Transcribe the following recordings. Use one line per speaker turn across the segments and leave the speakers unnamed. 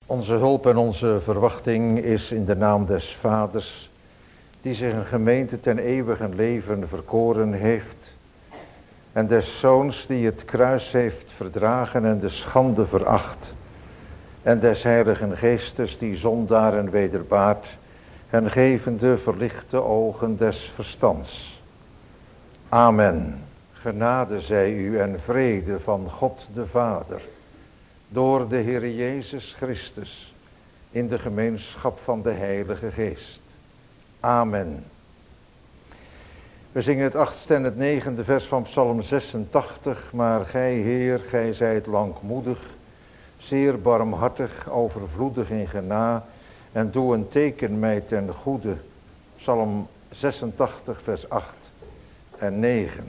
Onze hulp en onze verwachting is in de naam des Vaders, die zich een gemeente ten eeuwigen leven verkoren heeft, en des Zoons die het kruis heeft verdragen en de schande veracht, en des Heiligen Geestes die zondaren wederbaart, en gevende verlichte ogen des verstands. Amen. Genade zij u en vrede van God de Vader, door de Heer Jezus Christus, in de gemeenschap van de Heilige Geest. Amen. We zingen het 8e en het 9e vers van Psalm 86. Maar gij, Heer, gij zijt langmoedig, zeer barmhartig, overvloedig in genade, en doe een teken mij ten goede. Psalm 86 vers 8 en 9.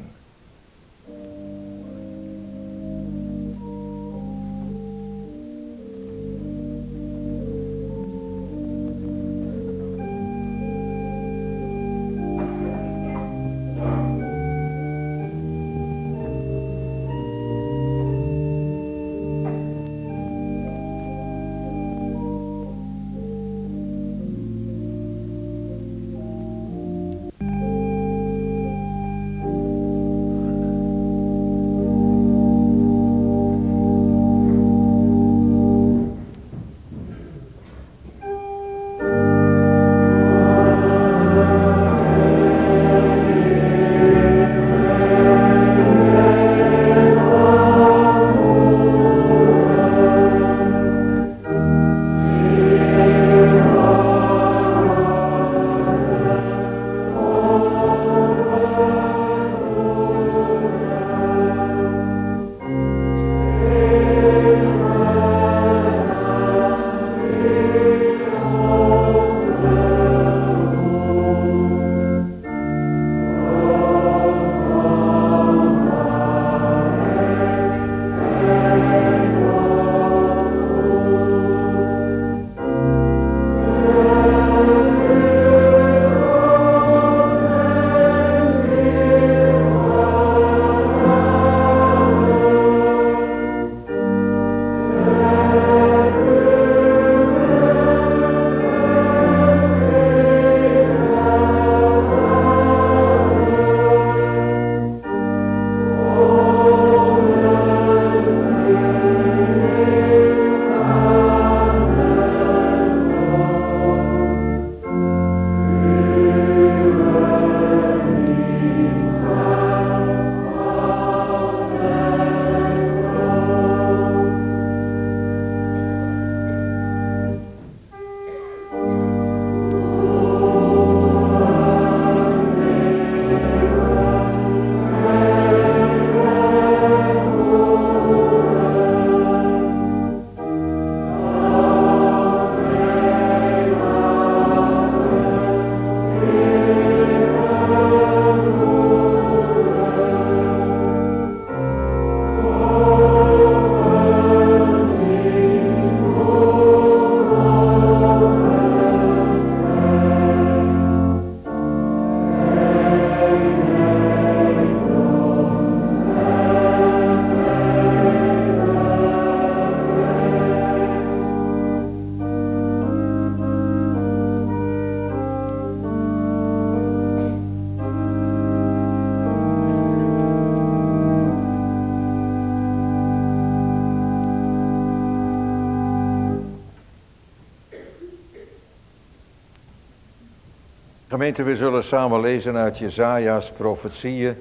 Gemeente, we zullen samen lezen uit Jesaja's profetieën.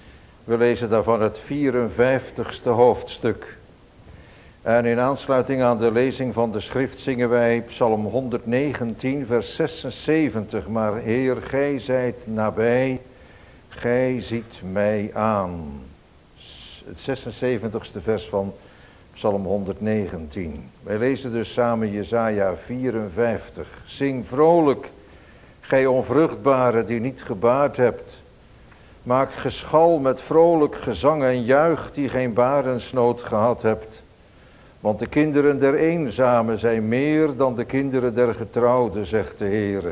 We lezen daarvan het 54ste hoofdstuk. En in aansluiting aan de lezing van de schrift zingen wij Psalm 119 vers 76. Maar Heer, gij zijt nabij, gij ziet mij aan. Het 76ste vers van Psalm 119. Wij lezen dus samen Jesaja 54. Zing vrolijk, gij onvruchtbare die niet gebaard hebt. Maak geschal met vrolijk gezang en juich die geen barensnood gehad hebt. Want de kinderen der eenzamen zijn meer dan de kinderen der getrouwden, zegt de Heere.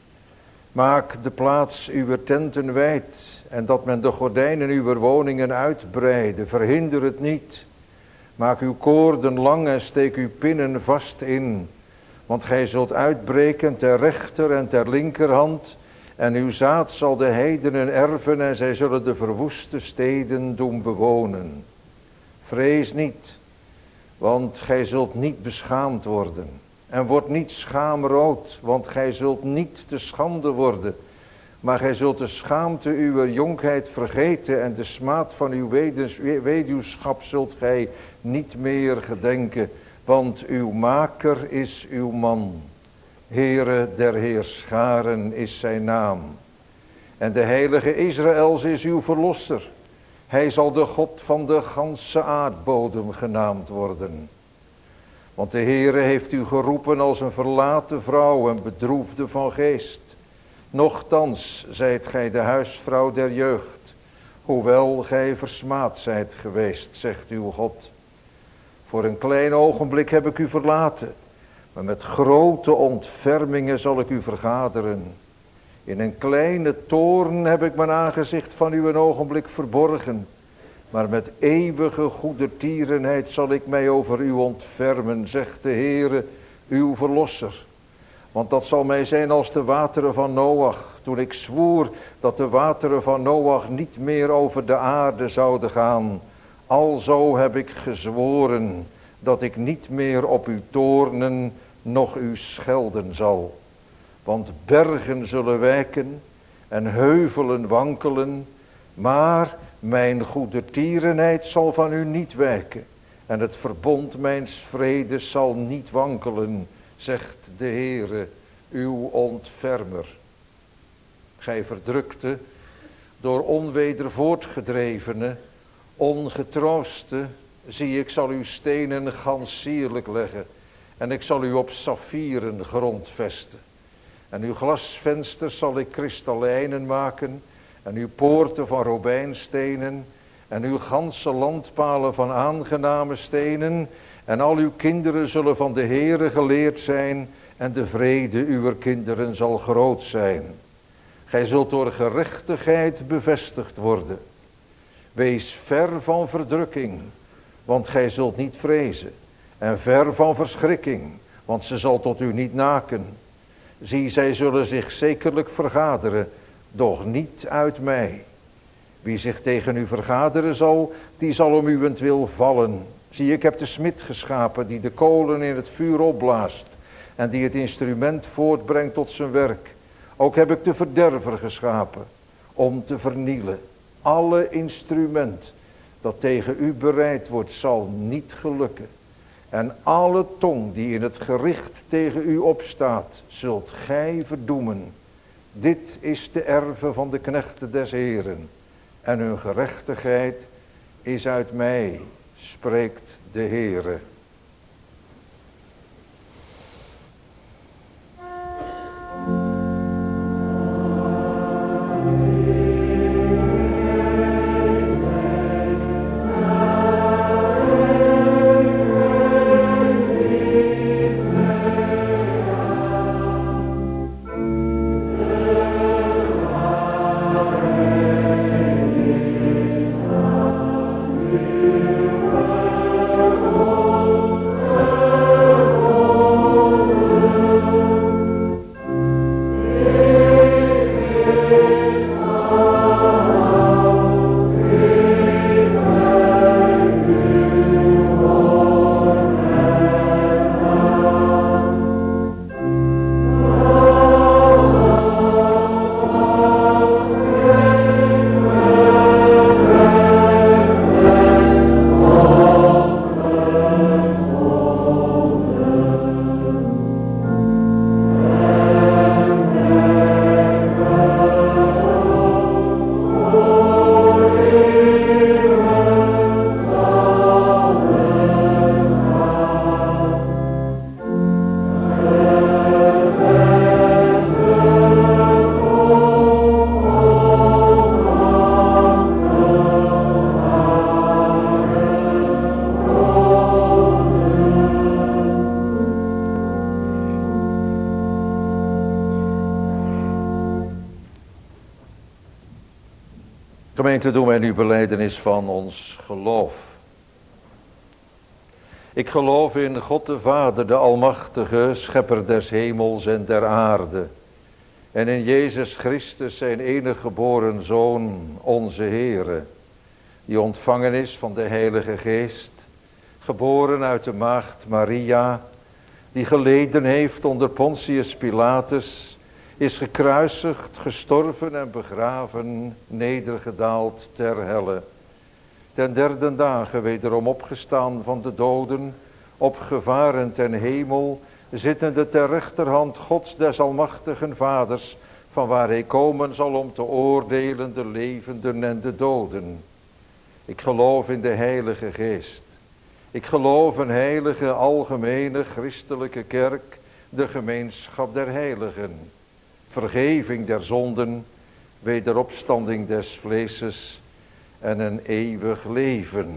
Maak de plaats uwer tenten wijd en dat men de gordijnen uwer woningen uitbreide. Verhinder het niet. Maak uw koorden lang en steek uw pinnen vast in. Want gij zult uitbreken ter rechter en ter linkerhand, en uw zaad zal de heidenen erven en zij zullen de verwoeste steden doen bewonen. Vrees niet, want gij zult niet beschaamd worden. En word niet schaamrood, want gij zult niet te schande worden. Maar gij zult de schaamte uwer jonkheid vergeten en de smaad van uw weduwschap zult gij niet meer gedenken. Want uw maker is uw man. Heere der heerscharen is zijn naam. En de heilige Israëls is uw verlosser. Hij zal de God van de ganse aardbodem genaamd worden. Want de Heere heeft u geroepen als een verlaten vrouw en bedroefde van geest. Nochtans zijt gij de huisvrouw der jeugd, hoewel gij versmaad zijt geweest, zegt uw God. Voor een klein ogenblik heb ik u verlaten, maar met grote ontfermingen zal ik u vergaderen. In een kleine toorn heb ik mijn aangezicht van u een ogenblik verborgen, maar met eeuwige goedertierenheid zal ik mij over u ontfermen, zegt de Heere, uw verlosser. Want dat zal mij zijn als de wateren van Noach, toen ik zwoer dat de wateren van Noach niet meer over de aarde zouden gaan. Alzo heb ik gezworen dat ik niet meer op u toornen, noch u schelden zal. Want bergen zullen wijken en heuvelen wankelen, maar mijn goedertierenheid zal van u niet wijken. En het verbond mijns vredes zal niet wankelen, zegt de Heere, uw ontfermer. Gij verdrukte, door onweder voortgedrevene, ongetrooste, zie ik zal uw stenen gans sierlijk leggen, en ik zal u op saffieren grondvesten. En uw glasvensters zal ik kristallijnen maken, en uw poorten van robijnstenen, en uw ganse landpalen van aangename stenen, en al uw kinderen zullen van de Heere geleerd zijn, en de vrede uwer kinderen zal groot zijn. Gij zult door gerechtigheid bevestigd worden. Wees ver van verdrukking, want gij zult niet vrezen. En ver van verschrikking, want ze zal tot u niet naken. Zie, zij zullen zich zekerlijk vergaderen, doch niet uit mij. Wie zich tegen u vergaderen zal, die zal om uwentwil vallen. Zie, ik heb de smid geschapen die de kolen in het vuur opblaast en die het instrument voortbrengt tot zijn werk. Ook heb ik de verderver geschapen om te vernielen. Alle instrument dat tegen u bereid wordt zal niet gelukken. En alle tong die in het gericht tegen u opstaat, zult gij verdoemen. Dit is de erve van de knechten des Heeren. En hun gerechtigheid is uit mij, spreekt de Heere. Gemeente, doen wij nu belijdenis van ons geloof. Ik geloof in God de Vader, de Almachtige, schepper des hemels en der aarde. En in Jezus Christus, zijn enige geboren Zoon, onze Heere, die ontvangen is van de Heilige Geest, geboren uit de maagd Maria, die geleden heeft onder Pontius Pilatus, is gekruisigd, gestorven en begraven, nedergedaald ter helle. Ten derde dagen wederom opgestaan van de doden, opgevaren ten hemel, zittende ter rechterhand Gods des almachtigen Vaders, van waar hij komen zal om te oordelen de levenden en de doden. Ik geloof in de Heilige Geest. Ik geloof een heilige, algemene, christelijke kerk, de gemeenschap der heiligen, vergeving der zonden, wederopstanding des vleeses en een eeuwig leven.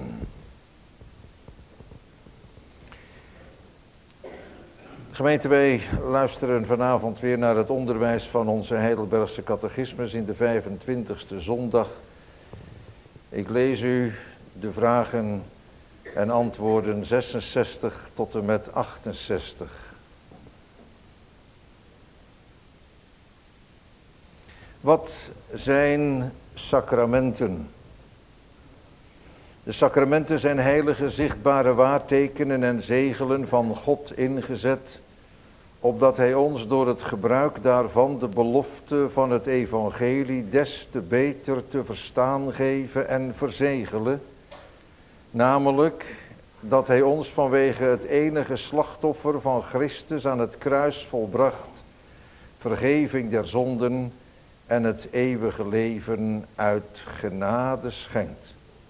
Gemeente, wij luisteren vanavond weer naar het onderwijs van onze Heidelbergse catechismus in de 25e zondag. Ik lees u de vragen en antwoorden 66 tot en met 68. Wat zijn sacramenten? De sacramenten zijn heilige zichtbare waartekenen en zegelen van God ingezet, opdat hij ons door het gebruik daarvan de belofte van het evangelie des te beter te verstaan geven en verzegelen, namelijk dat hij ons vanwege het enige slachtoffer van Christus aan het kruis volbracht, vergeving der zonden en het eeuwige leven uit genade schenkt.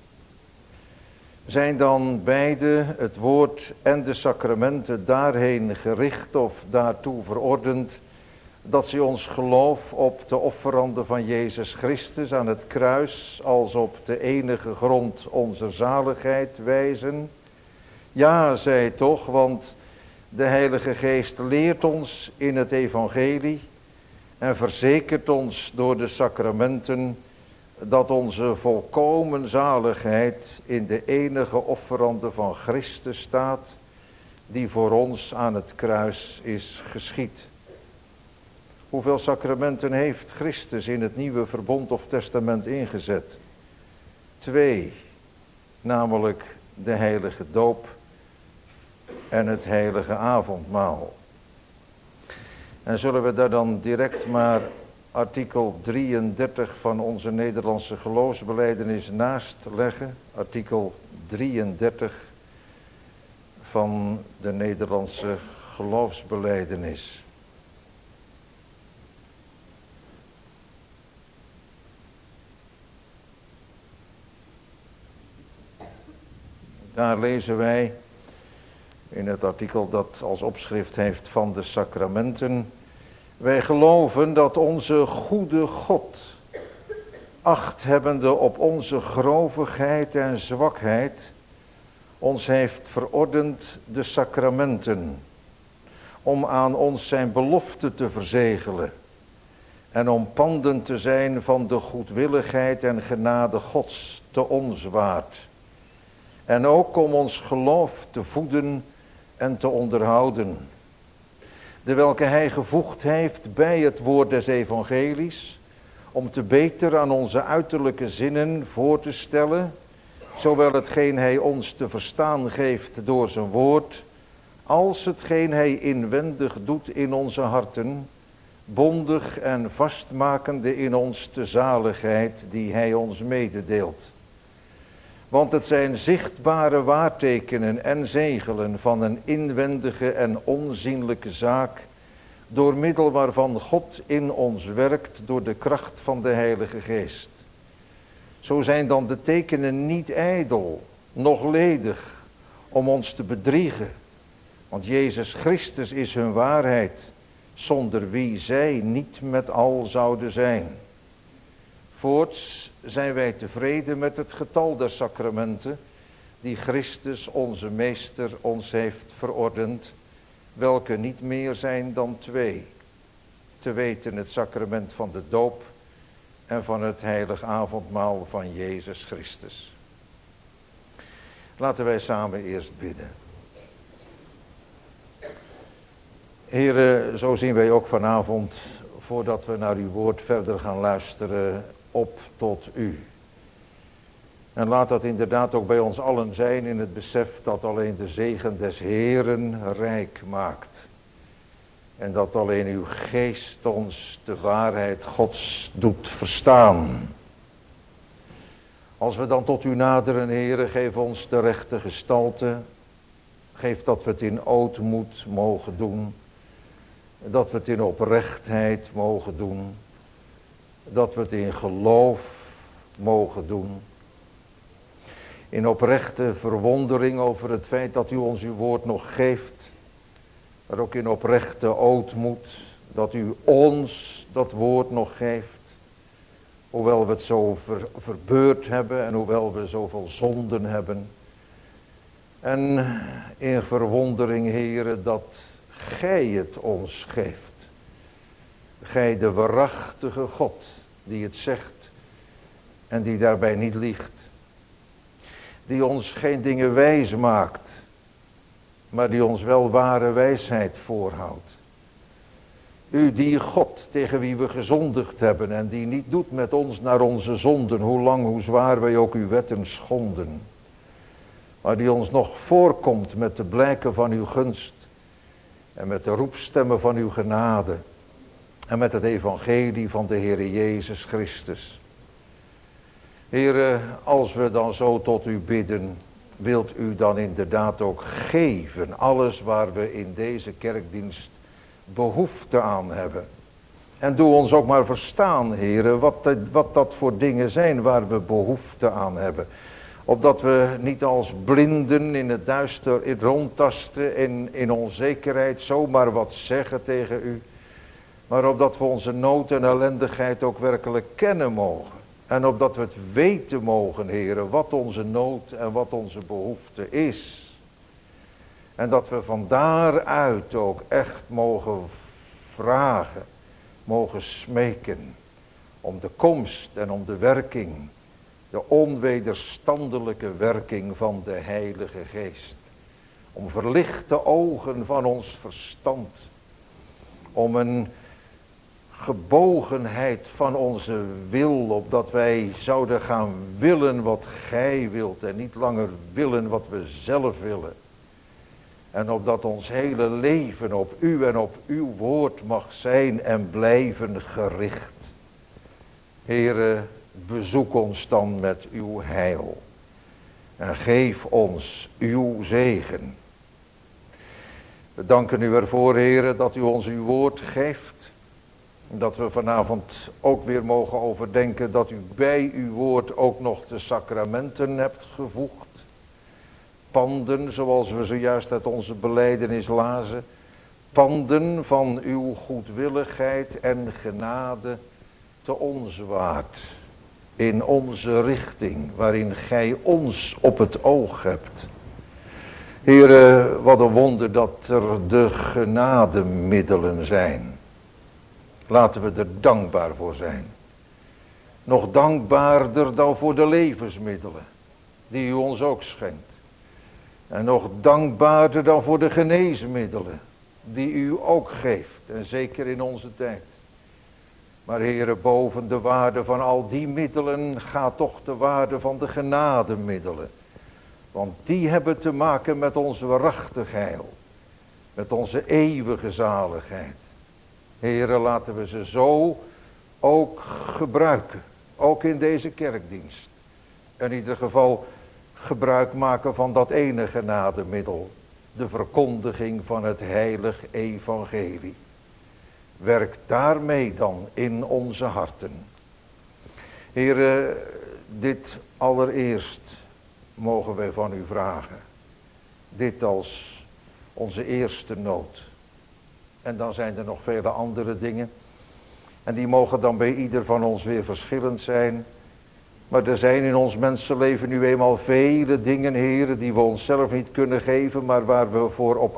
Zijn dan beide, het woord en de sacramenten, daarheen gericht of daartoe verordend, dat ze ons geloof op de offerande van Jezus Christus aan het kruis als op de enige grond onze zaligheid wijzen? Ja, zij toch, want de Heilige Geest leert ons in het evangelie en verzekert ons door de sacramenten dat onze volkomen zaligheid in de enige offerande van Christus staat, die voor ons aan het kruis is geschied. Hoeveel sacramenten heeft Christus in het nieuwe verbond of testament ingezet? 2, namelijk de heilige doop en het heilige avondmaal. En zullen we daar dan direct maar artikel 33 van onze Nederlandse geloofsbelijdenis naast leggen. Artikel 33 van de Nederlandse geloofsbelijdenis. Daar lezen wij in het artikel dat als opschrift heeft van de sacramenten: wij geloven dat onze goede God, acht hebbende op onze grovigheid en zwakheid, ons heeft verordend de sacramenten, om aan ons zijn belofte te verzegelen en om panden te zijn van de goedwilligheid en genade Gods te ons waard. En ook om ons geloof te voeden en te onderhouden, de welke hij gevoegd heeft bij het woord des evangelies, om te beter aan onze uiterlijke zinnen voor te stellen, zowel hetgeen hij ons te verstaan geeft door zijn woord, als hetgeen hij inwendig doet in onze harten, bondig en vastmakende in ons de zaligheid die hij ons mededeelt. Want het zijn zichtbare waartekenen en zegelen van een inwendige en onzienlijke zaak, door middel waarvan God in ons werkt door de kracht van de Heilige Geest. Zo zijn dan de tekenen niet ijdel, noch ledig, om ons te bedriegen. Want Jezus Christus is hun waarheid, zonder wie zij niet met al zouden zijn. Voorts zijn wij tevreden met het getal der sacramenten, die Christus onze Meester ons heeft verordend, welke niet meer zijn dan 2. Te weten het sacrament van de doop en van het heilig avondmaal van Jezus Christus. Laten wij samen eerst bidden. Heren, zo zien wij ook vanavond, voordat we naar uw woord verder gaan luisteren, op tot u. En laat dat inderdaad ook bij ons allen zijn in het besef dat alleen de zegen des Heren rijk maakt. En dat alleen uw geest ons de waarheid Gods doet verstaan. Als we dan tot u naderen, Heere, geef ons de rechte gestalte. Geef dat we het in ootmoed mogen doen. Dat we het in oprechtheid mogen doen. Dat we het in geloof mogen doen. In oprechte verwondering over het feit dat u ons uw woord nog geeft. Maar ook in oprechte ootmoed dat u ons dat woord nog geeft. Hoewel we het zo verbeurd hebben en hoewel we zoveel zonden hebben. En in verwondering, Heere, dat gij het ons geeft. Gij de waarachtige God die het zegt en die daarbij niet liegt. Die ons geen dingen wijs maakt, maar die ons wel ware wijsheid voorhoudt. U die God tegen wie we gezondigd hebben en die niet doet met ons naar onze zonden, hoe lang, hoe zwaar wij ook uw wetten schonden. Maar die ons nog voorkomt met de blijken van uw gunst en met de roepstemmen van uw genade en met het evangelie van de Heere Jezus Christus. Heere, als we dan zo tot u bidden, wilt u dan inderdaad ook geven alles waar we in deze kerkdienst behoefte aan hebben. En doe ons ook maar verstaan, Heere, wat dat voor dingen zijn waar we behoefte aan hebben. Opdat we niet als blinden in het duister rondtasten en in onzekerheid zomaar wat zeggen tegen u. Maar opdat we onze nood en ellendigheid ook werkelijk kennen mogen. En opdat we het weten mogen, Heere, wat onze nood en wat onze behoefte is. En dat we van daaruit ook echt mogen vragen, mogen smeken. Om de komst en om de werking, de onwederstandelijke werking van de Heilige Geest. Om verlichte ogen van ons verstand. Om een gebogenheid van onze wil, opdat wij zouden gaan willen wat gij wilt en niet langer willen wat we zelf willen. En opdat ons hele leven op u en op uw woord mag zijn en blijven gericht. Heere, bezoek ons dan met uw heil. En geef ons uw zegen. We danken u ervoor, Heere, dat u ons uw woord geeft. Dat we vanavond ook weer mogen overdenken dat u bij uw woord ook nog de sacramenten hebt gevoegd. Panden, zoals we zojuist uit onze belijdenis lazen. Panden van uw goedwilligheid en genade te ons waard. In onze richting, waarin gij ons op het oog hebt. Heere, wat een wonder dat er de genademiddelen zijn. Laten we er dankbaar voor zijn. Nog dankbaarder dan voor de levensmiddelen, die u ons ook schenkt. En nog dankbaarder dan voor de geneesmiddelen, die u ook geeft. En zeker in onze tijd. Maar Heere, boven de waarde van al die middelen gaat toch de waarde van de genademiddelen. Want die hebben te maken met ons waarachtig heil. Met onze eeuwige zaligheid. Heere, laten we ze zo ook gebruiken. Ook in deze kerkdienst. In ieder geval gebruik maken van dat ene genademiddel. De verkondiging van het heilig evangelie. Werk daarmee dan in onze harten. Heere, dit allereerst mogen wij van u vragen. Dit als onze eerste nood. En dan zijn er nog vele andere dingen. En die mogen dan bij ieder van ons weer verschillend zijn. Maar er zijn in ons mensenleven nu eenmaal vele dingen, Heere, die we onszelf niet kunnen geven. Maar waar we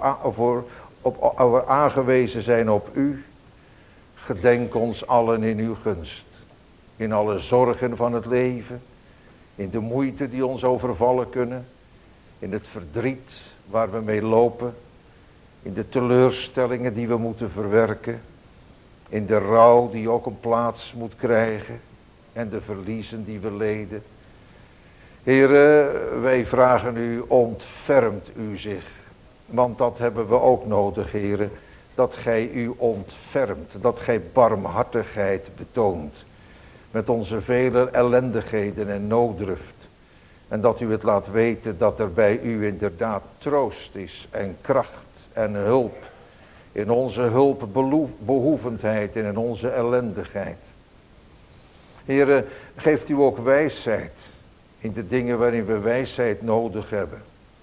op aangewezen zijn op u. Gedenk ons allen in uw gunst. In alle zorgen van het leven. In de moeite die ons overvallen kunnen. In het verdriet waar we mee lopen. in de teleurstellingen die we moeten verwerken, in de rouw die ook een plaats moet krijgen en de verliezen die we leden. Heere, wij vragen u, ontfermt u zich, want dat hebben we ook nodig, Heere, dat gij u ontfermt, dat gij barmhartigheid betoont met onze vele ellendigheden en nooddruft. En dat u het laat weten dat er bij u inderdaad troost is en kracht en hulp. In onze hulpbehoevendheid en in onze ellendigheid. Heere, geeft u ook wijsheid in de dingen waarin we wijsheid nodig hebben.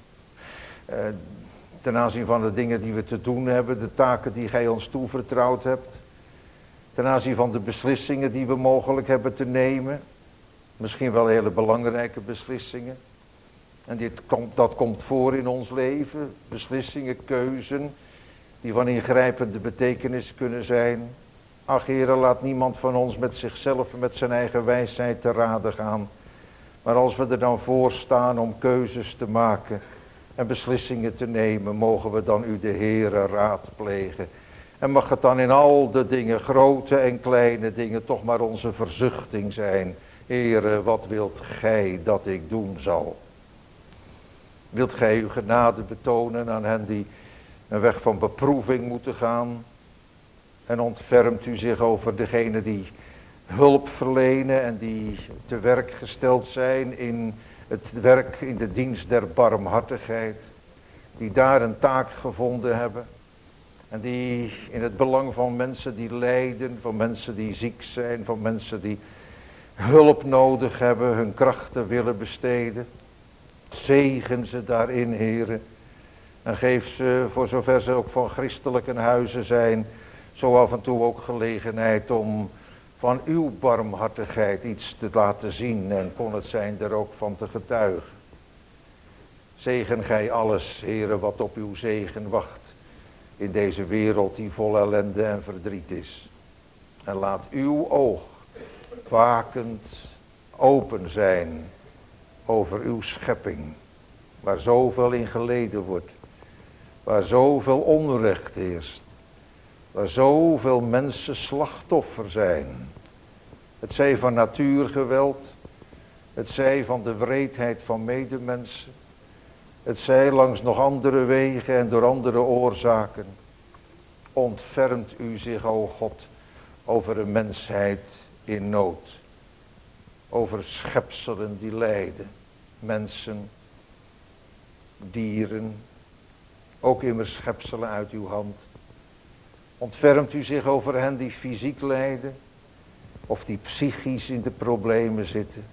Ten aanzien van de dingen die we te doen hebben, de taken die gij ons toevertrouwd hebt. Ten aanzien van de beslissingen die we mogelijk hebben te nemen. Misschien wel hele belangrijke beslissingen. En dat komt voor in ons leven. Beslissingen, keuzen, die van ingrijpende betekenis kunnen zijn. Ach, Heere, laat niemand van ons met zichzelf en met zijn eigen wijsheid te raden gaan. Maar als we er dan voor staan om keuzes te maken en beslissingen te nemen, mogen we dan u de Heere raadplegen. En mag het dan in al de dingen, grote en kleine dingen, toch maar onze verzuchting zijn. Heere, wat wilt gij dat ik doen zal? Wilt gij uw genade betonen aan hen die een weg van beproeving moeten gaan? En ontfermt u zich over degenen die hulp verlenen en die te werk gesteld zijn in het werk, in de dienst der barmhartigheid. Die daar een taak gevonden hebben. En die in het belang van mensen die lijden, van mensen die ziek zijn, van mensen die hulp nodig hebben, hun krachten willen besteden. Zegen ze daarin, Heere. En geef ze, voor zover ze ook van christelijke huizen zijn, zo af en toe ook gelegenheid om van uw barmhartigheid iets te laten zien. En kon het zijn er ook van te getuigen. Zegen gij alles, Heere, wat op uw zegen wacht. In deze wereld die vol ellende en verdriet is. En laat uw oog wakend open zijn over uw schepping. Waar zoveel in geleden wordt. Waar zoveel onrecht heerst. Waar zoveel mensen slachtoffer zijn. Het zij van natuurgeweld. Het zij van de wreedheid van medemensen. Het zij langs nog andere wegen en door andere oorzaken. Ontfermt u zich, o God, over een mensheid in nood. Over schepselen die lijden. Mensen, dieren, ook immers schepselen uit uw hand. Ontfermt u zich over hen die fysiek lijden, of die psychisch in de problemen zitten.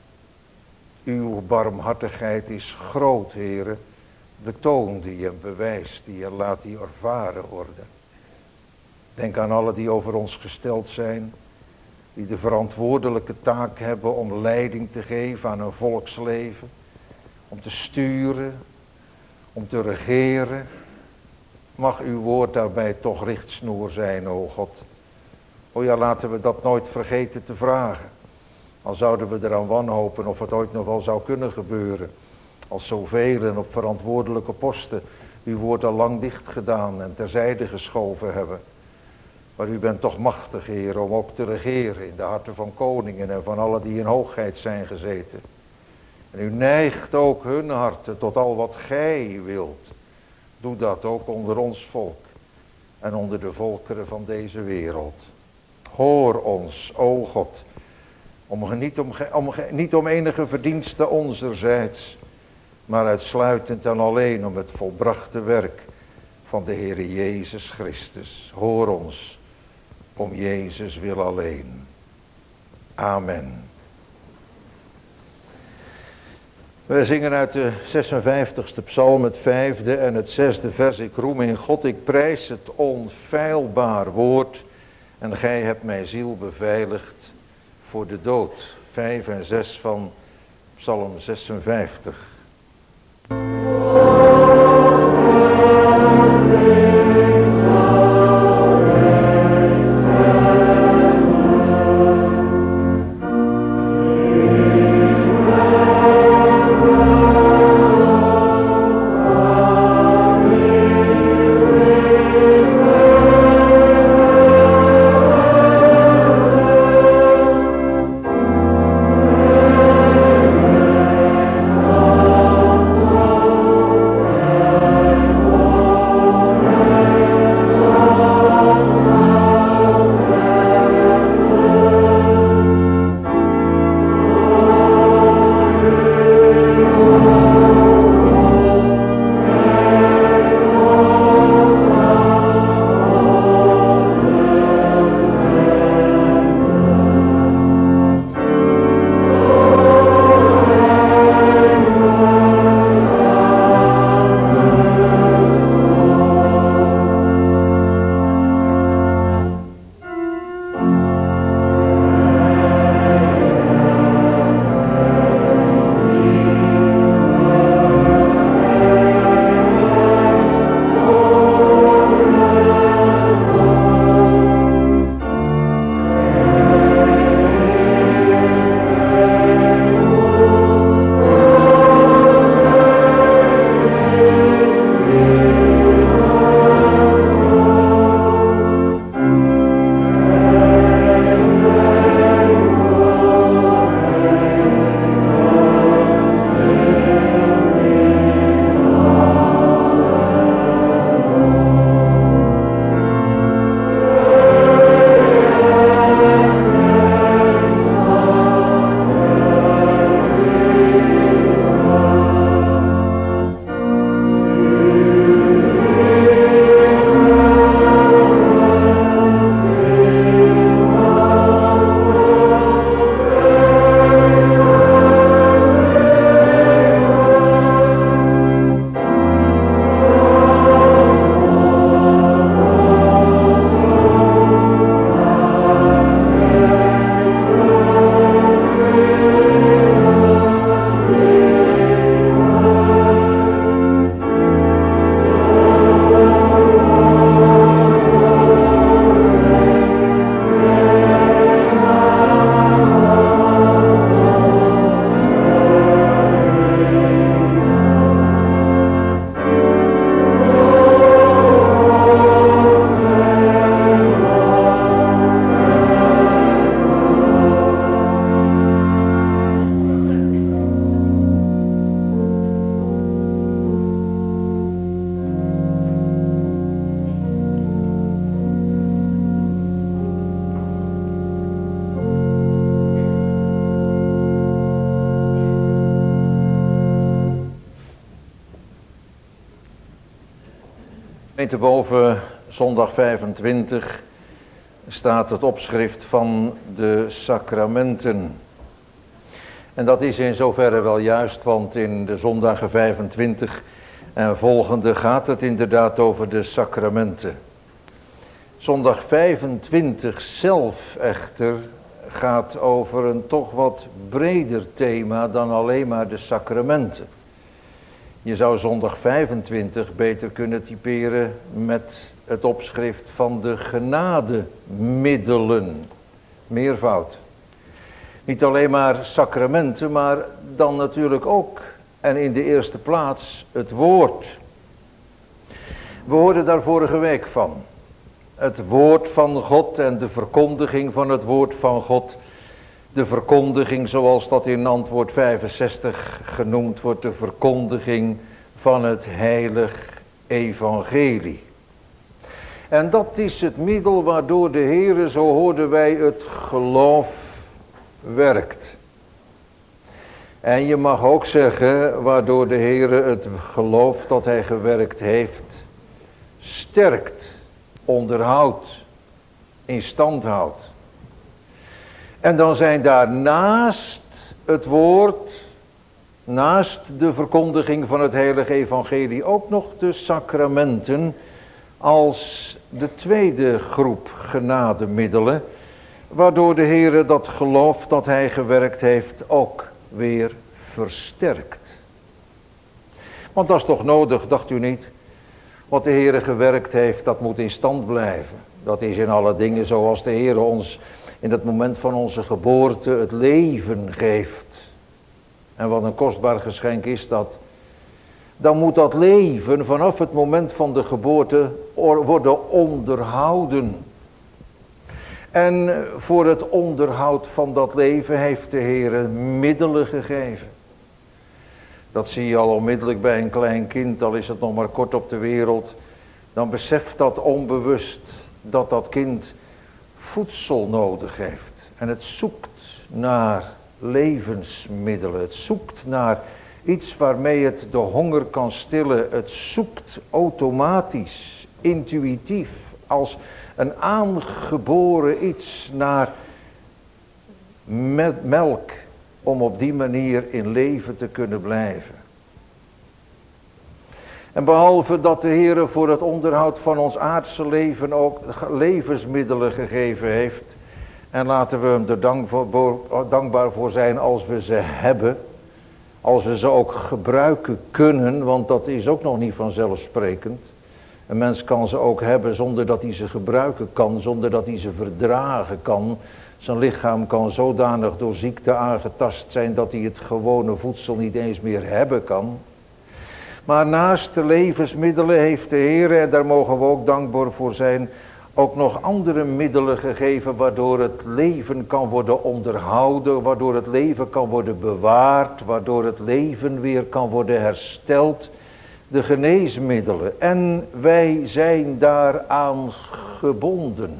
Uw barmhartigheid is groot, Heere. Betoon die en bewijs die en laat die ervaren worden. Denk aan alle die over ons gesteld zijn, die de verantwoordelijke taak hebben om leiding te geven aan een volksleven, om te sturen, om te regeren. Mag uw woord daarbij toch richtsnoer zijn, o God. O ja, laten we dat nooit vergeten te vragen. Al zouden we eraan wanhopen of het ooit nog wel zou kunnen gebeuren. Als zoveel op verantwoordelijke posten uw woord al lang dicht gedaan en terzijde geschoven hebben. Maar u bent toch machtig, Heer, om ook te regeren in de harten van koningen en van allen die in hoogheid zijn gezeten. En u neigt ook hun harten tot al wat gij wilt. Doe dat ook onder ons volk en onder de volkeren van deze wereld. Hoor ons, o God, niet om enige verdienste onzerzijds, maar uitsluitend en alleen om het volbrachte werk van de Heere Jezus Christus. Hoor ons, om Jezus wil alleen. Amen. We zingen uit de 56e psalm het 5e en het 6e vers. Ik roem in God, ik prijs het onfeilbaar woord. En gij hebt mijn ziel beveiligd voor de dood. 5 en 6 van psalm 56. Boven zondag 25 staat het opschrift van de sacramenten. En dat is in zoverre wel juist, want in de zondagen 25 en volgende gaat het inderdaad over de sacramenten. Zondag 25 zelf echter gaat over een toch wat breder thema dan alleen maar de sacramenten. Je zou zondag 25 beter kunnen typeren met het opschrift van de genademiddelen. Meervoud. Niet alleen maar sacramenten, maar dan natuurlijk ook en in de eerste plaats het woord. We hoorden daar vorige week van. Het woord van God en de verkondiging van het woord van God. De verkondiging zoals dat in antwoord 65 genoemd wordt. De verkondiging van het heilig evangelie. En dat is het middel waardoor de Heere, zo hoorden wij, het geloof werkt. En je mag ook zeggen waardoor de Heere het geloof dat hij gewerkt heeft sterkt, onderhoudt, in stand houdt. En dan zijn daar naast het woord, naast de verkondiging van het heilige evangelie ook nog de sacramenten als de tweede groep genademiddelen, waardoor de Heere dat geloof dat hij gewerkt heeft ook weer versterkt. Want dat is toch nodig, dacht u niet? Wat de Heere gewerkt heeft, dat moet in stand blijven. Dat is in alle dingen zoals de Heere ons in het moment van onze geboorte het leven geeft. En wat een kostbaar geschenk is dat. Dan moet dat leven vanaf het moment van de geboorte worden onderhouden. En voor het onderhoud van dat leven heeft de Heere middelen gegeven. Dat zie je al onmiddellijk bij een klein kind, al is het nog maar kort op de wereld. Dan beseft dat onbewust dat dat kind voedsel nodig heeft. En het zoekt naar levensmiddelen. Het zoekt naar iets waarmee het de honger kan stillen. Het zoekt automatisch, intuïtief, als een aangeboren iets naar melk, om op die manier in leven te kunnen blijven. En behalve dat de Heere voor het onderhoud van ons aardse leven ook levensmiddelen gegeven heeft. En laten we hem er dankbaar voor zijn als we ze hebben. Als we ze ook gebruiken kunnen, want dat is ook nog niet vanzelfsprekend. Een mens kan ze ook hebben zonder dat hij ze gebruiken kan, zonder dat hij ze verdragen kan. Zijn lichaam kan zodanig door ziekte aangetast zijn dat hij het gewone voedsel niet eens meer hebben kan. Maar naast de levensmiddelen heeft de Heer, en daar mogen we ook dankbaar voor zijn, ook nog andere middelen gegeven waardoor het leven kan worden onderhouden, waardoor het leven kan worden bewaard, waardoor het leven weer kan worden hersteld. De geneesmiddelen. En wij zijn daaraan gebonden.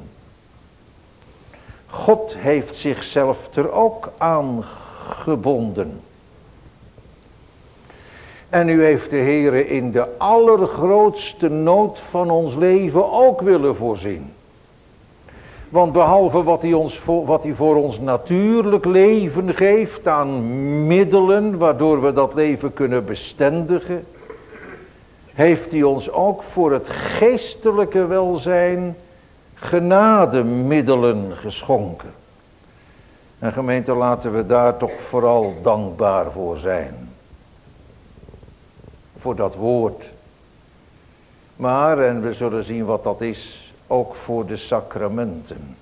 God heeft zichzelf er ook aan gebonden. En u heeft de Heere in de allergrootste nood van ons leven ook willen voorzien. Want behalve wat hij voor ons natuurlijk leven geeft aan middelen waardoor we dat leven kunnen bestendigen, heeft hij ons ook voor het geestelijke welzijn genademiddelen geschonken. En gemeente, laten we daar toch vooral dankbaar voor zijn. Voor dat woord. Maar, en we zullen zien wat dat is, ook voor de sacramenten.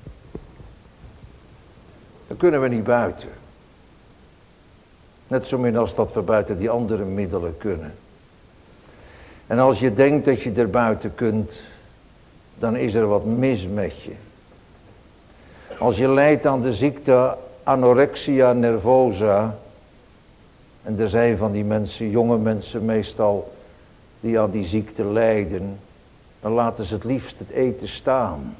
Dan kunnen we niet buiten. Net zo min als dat we buiten die andere middelen kunnen. En als je denkt dat je er buiten kunt, dan is er wat mis met je. Als je lijdt aan de ziekte anorexia nervosa, en er zijn van die mensen, jonge mensen meestal, die aan die ziekte lijden, dan laten ze het liefst het eten staan.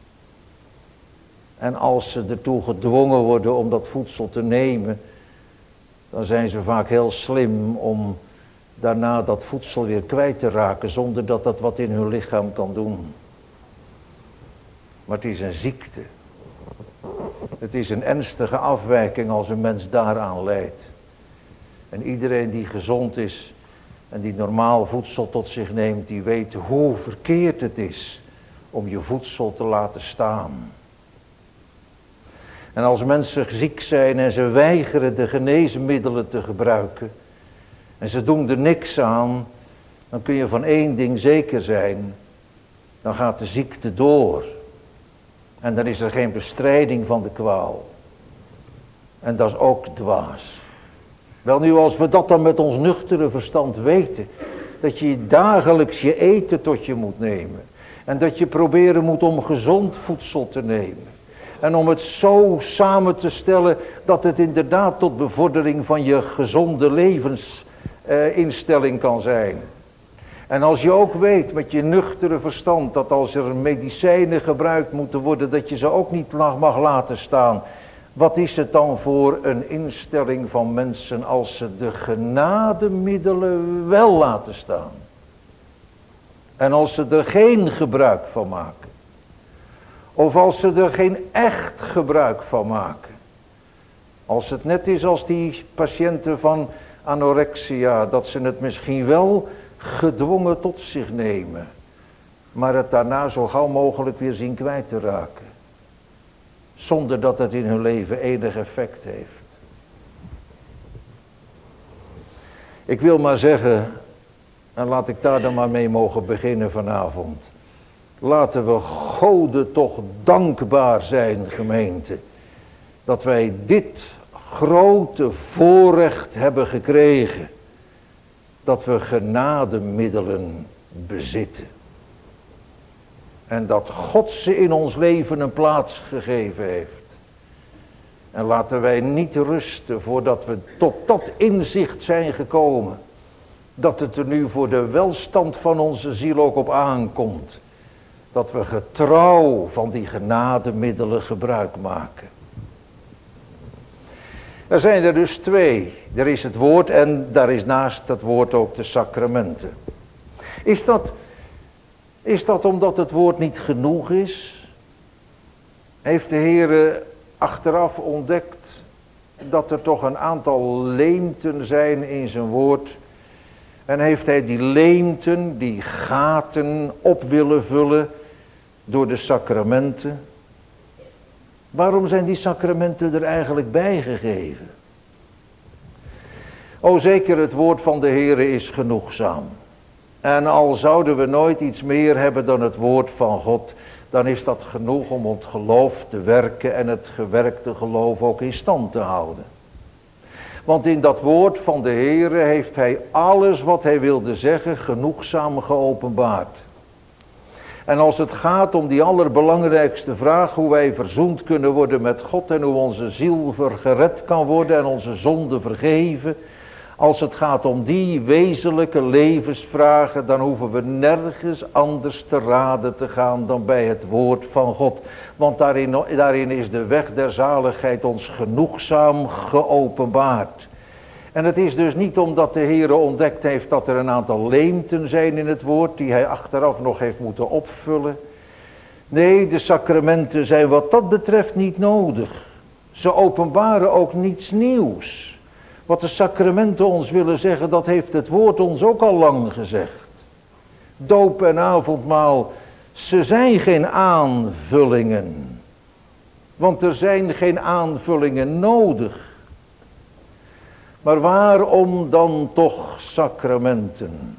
En als ze ertoe gedwongen worden om dat voedsel te nemen, dan zijn ze vaak heel slim om daarna dat voedsel weer kwijt te raken zonder dat dat wat in hun lichaam kan doen. Maar het is een ziekte. Het is een ernstige afwijking als een mens daaraan lijdt. En iedereen die gezond is en die normaal voedsel tot zich neemt, die weet hoe verkeerd het is om je voedsel te laten staan. En als mensen ziek zijn en ze weigeren de geneesmiddelen te gebruiken en ze doen er niks aan, dan kun je van één ding zeker zijn: dan gaat de ziekte door. En dan is er geen bestrijding van de kwaal. En dat is ook dwaas. Wel nu, als we dat dan met ons nuchtere verstand weten, dat je dagelijks je eten tot je moet nemen. En dat je proberen moet om gezond voedsel te nemen. En om het zo samen te stellen dat het inderdaad tot bevordering van je gezonde levensinstelling kan zijn. En als je ook weet met je nuchtere verstand dat als er medicijnen gebruikt moeten worden, dat je ze ook niet mag laten staan. Wat is het dan voor een instelling van mensen als ze de genademiddelen wel laten staan? En als ze er geen gebruik van maken. Of als ze er geen echt gebruik van maken. Als het net is als die patiënten van anorexia, dat ze het misschien wel gedwongen tot zich nemen, maar het daarna zo gauw mogelijk weer zien kwijt te raken. Zonder dat het in hun leven enig effect heeft. Ik wil maar zeggen, en laat ik daar dan maar mee mogen beginnen vanavond. Laten we Gode toch dankbaar zijn, gemeente, dat wij dit grote voorrecht hebben gekregen. Dat we genademiddelen bezitten. En dat God ze in ons leven een plaats gegeven heeft. En laten wij niet rusten voordat we tot dat inzicht zijn gekomen. Dat het er nu voor de welstand van onze ziel ook op aankomt. Dat we getrouw van die genademiddelen gebruik maken. Er zijn er dus twee. Er is het woord en daar is naast het woord ook de sacramenten. Is dat omdat het woord niet genoeg is? Heeft de Heer achteraf ontdekt dat er toch een aantal leemten zijn in zijn woord? En heeft hij die leemten, die gaten op willen vullen door de sacramenten? Waarom zijn die sacramenten er eigenlijk bijgegeven? O, zeker het woord van de Heere is genoegzaam. En al zouden we nooit iets meer hebben dan het woord van God, dan is dat genoeg om het geloof te werken en het gewerkte geloof ook in stand te houden. Want in dat woord van de Heere heeft hij alles wat hij wilde zeggen genoegzaam geopenbaard. En als het gaat om die allerbelangrijkste vraag, hoe wij verzoend kunnen worden met God en hoe onze ziel gered kan worden en onze zonden vergeven. Als het gaat om die wezenlijke levensvragen, dan hoeven we nergens anders te raden te gaan dan bij het woord van God. Want daarin is de weg der zaligheid ons genoegzaam geopenbaard. En het is dus niet omdat de Heer ontdekt heeft dat er een aantal leemten zijn in het woord, die hij achteraf nog heeft moeten opvullen. Nee, de sacramenten zijn wat dat betreft niet nodig. Ze openbaren ook niets nieuws. Wat de sacramenten ons willen zeggen, dat heeft het woord ons ook al lang gezegd. Doop en avondmaal, ze zijn geen aanvullingen. Want er zijn geen aanvullingen nodig. Maar waarom dan toch sacramenten?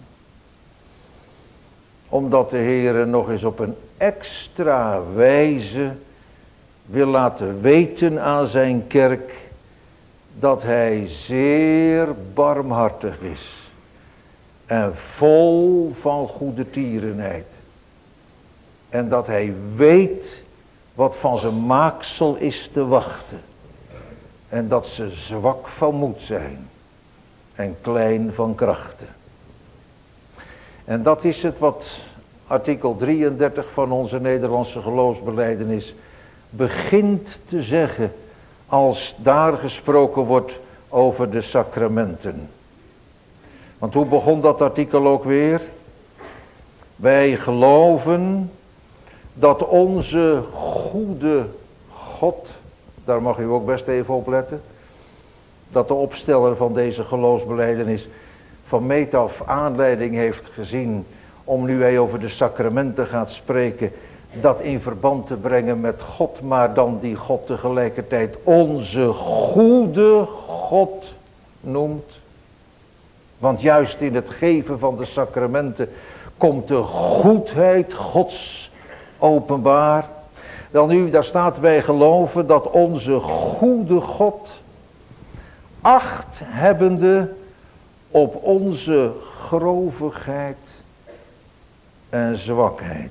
Omdat de Heer nog eens op een extra wijze wil laten weten aan zijn kerk dat hij zeer barmhartig is en vol van goede tierenheid. En dat hij weet wat van zijn maaksel is te wachten. En dat ze zwak van moed zijn en klein van krachten. En dat is het wat artikel 33 van onze Nederlandse geloofsbelijdenis begint te zeggen als daar gesproken wordt over de sacramenten. Want hoe begon dat artikel ook weer? Wij geloven dat onze goede God, daar mag u ook best even op letten, dat de opsteller van deze geloofsbelijdenis van meet af aanleiding heeft gezien om, nu hij over de sacramenten gaat spreken, dat in verband te brengen met God, maar dan die God tegelijkertijd onze goede God noemt. Want juist in het geven van de sacramenten komt de goedheid Gods openbaar. Dan nu, daar staat: wij geloven dat onze goede God, acht hebbende op onze grovigheid en zwakheid,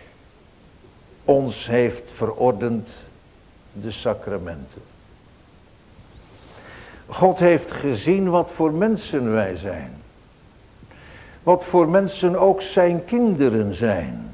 ons heeft verordend de sacramenten. God heeft gezien wat voor mensen wij zijn. Wat voor mensen ook zijn kinderen zijn.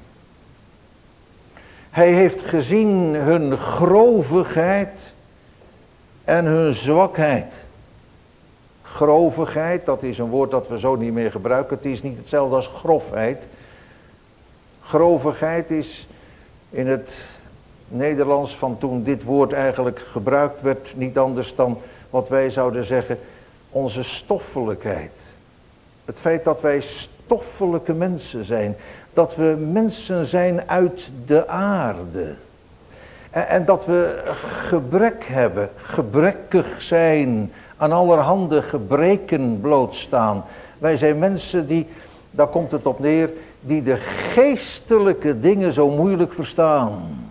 Hij heeft gezien hun grovigheid en hun zwakheid. Grovigheid, dat is een woord dat we zo niet meer gebruiken. Het is niet hetzelfde als grofheid. Grovigheid is in het Nederlands van toen dit woord eigenlijk gebruikt werd niet anders dan wat wij zouden zeggen onze stoffelijkheid. Het feit dat wij stoffelijke mensen zijn. Dat we mensen zijn uit de aarde. En dat we gebrek hebben, gebrekkig zijn, aan allerhande gebreken blootstaan. Wij zijn mensen die, daar komt het op neer, die de geestelijke dingen zo moeilijk verstaan.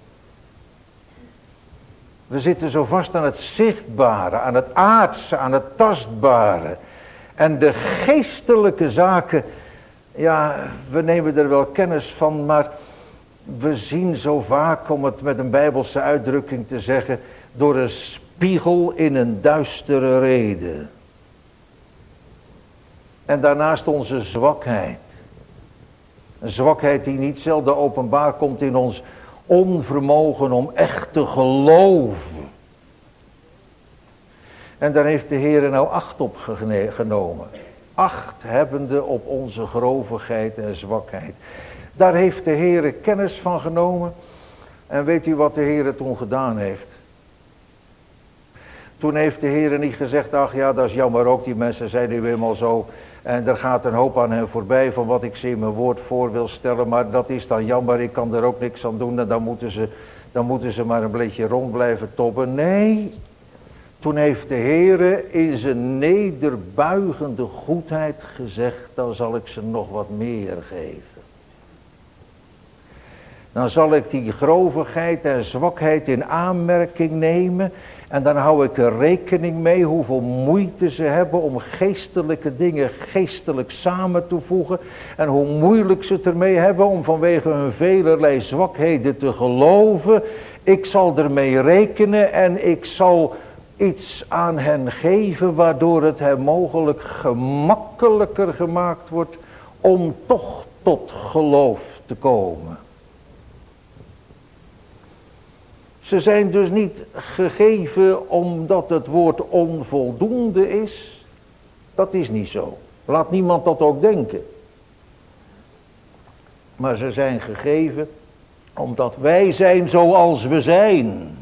We zitten zo vast aan het zichtbare, aan het aardse, aan het tastbare. En de geestelijke zaken, ja, we nemen er wel kennis van, maar we zien zo vaak, om het met een Bijbelse uitdrukking te zeggen, door een spiegel in een duistere rede. En daarnaast onze zwakheid. Een zwakheid die niet zelden openbaar komt in ons onvermogen om echt te geloven. En daar heeft de Heer nou acht op genomen. Acht hebbende op onze grovigheid en zwakheid. Daar heeft de Heer kennis van genomen. En weet u wat de Heer toen gedaan heeft? Toen heeft de Heer niet gezegd, ach ja, dat is jammer ook, die mensen zijn nu helemaal zo. En er gaat een hoop aan hen voorbij van wat ik ze in mijn woord voor wil stellen. Maar dat is dan jammer, ik kan er ook niks aan doen. En dan moeten ze maar een beetje rond blijven tobben. Nee, toen heeft de Heer in zijn nederbuigende goedheid gezegd, dan zal ik ze nog wat meer geven. Dan zal ik die grovigheid en zwakheid in aanmerking nemen. En dan hou ik er rekening mee hoeveel moeite ze hebben om geestelijke dingen geestelijk samen te voegen. En hoe moeilijk ze het ermee hebben om vanwege hun velerlei zwakheden te geloven. Ik zal ermee rekenen en ik zal iets aan hen geven waardoor het hen mogelijk gemakkelijker gemaakt wordt om toch tot geloof te komen. Ze zijn dus niet gegeven omdat het woord onvoldoende is. Dat is niet zo. Laat niemand dat ook denken. Maar ze zijn gegeven omdat wij zijn zoals we zijn.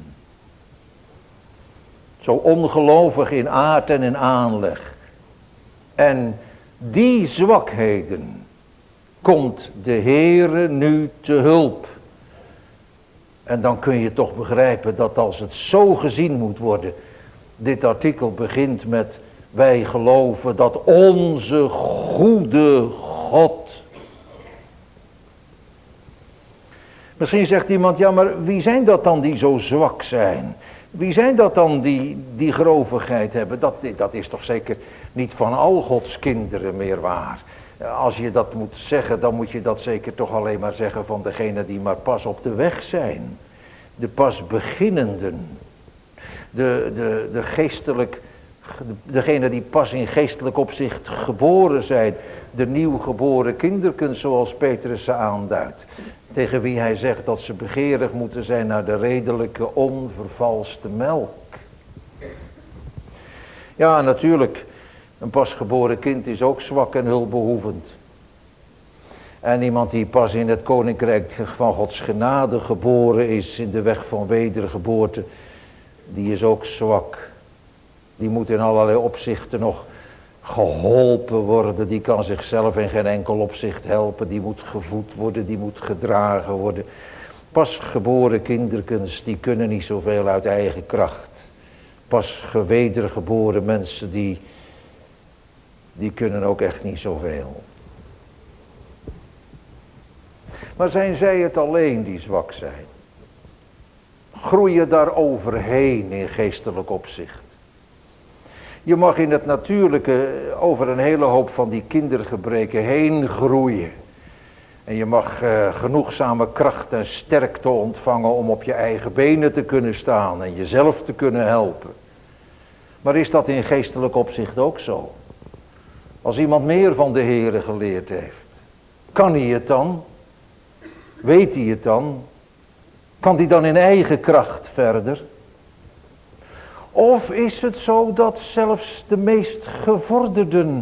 Zo ongelovig in aard en in aanleg. En die zwakheden komt de Heere nu te hulp. En dan kun je toch begrijpen dat als het zo gezien moet worden. Dit artikel begint met: wij geloven dat onze goede God. Misschien zegt iemand, ja maar wie zijn dat dan die zo zwak zijn? Wie zijn dat dan die grovigheid hebben? Dat is toch zeker niet van al Gods kinderen meer waar. Als je dat moet zeggen, dan moet je dat zeker toch alleen maar zeggen van degenen die maar pas op de weg zijn. De pas beginnenden. Degenen die pas in geestelijk opzicht geboren zijn. De nieuwgeboren kinderkens zoals Petrus ze aanduidt. Tegen wie hij zegt dat ze begeerig moeten zijn naar de redelijke onvervalste melk. Ja, natuurlijk. Een pasgeboren kind is ook zwak en hulpbehoevend. En iemand die pas in het koninkrijk van Gods genade geboren is, in de weg van wedergeboorte, die is ook zwak. Die moet in allerlei opzichten nog geholpen worden. Die kan zichzelf in geen enkel opzicht helpen. Die moet gevoed worden, die moet gedragen worden. Pasgeboren kinderkens, die kunnen niet zoveel uit eigen kracht. Pas wedergeboren mensen, die kunnen ook echt niet zoveel. Maar zijn zij het alleen die zwak zijn? Groeien daar overheen in geestelijk opzicht. Je mag in het natuurlijke over een hele hoop van die kindergebreken heen groeien. En je mag genoegzame kracht en sterkte ontvangen om op je eigen benen te kunnen staan en jezelf te kunnen helpen. Maar is dat in geestelijk opzicht ook zo? Als iemand meer van de Heere geleerd heeft, kan hij het dan? Weet hij het dan? Kan hij dan in eigen kracht verder? Of is het zo dat zelfs de meest gevorderden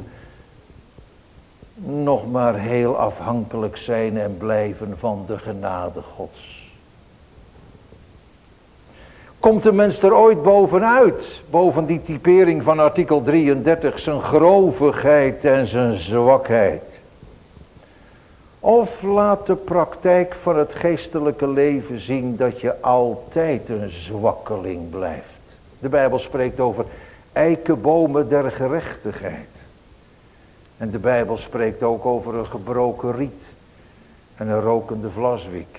nog maar heel afhankelijk zijn en blijven van de genade Gods? Komt de mens er ooit bovenuit, boven die typering van artikel 33, zijn grovigheid en zijn zwakheid? Of laat de praktijk van het geestelijke leven zien dat je altijd een zwakkeling blijft? De Bijbel spreekt over eikenbomen der gerechtigheid. En de Bijbel spreekt ook over een gebroken riet en een rokende vlaswiek.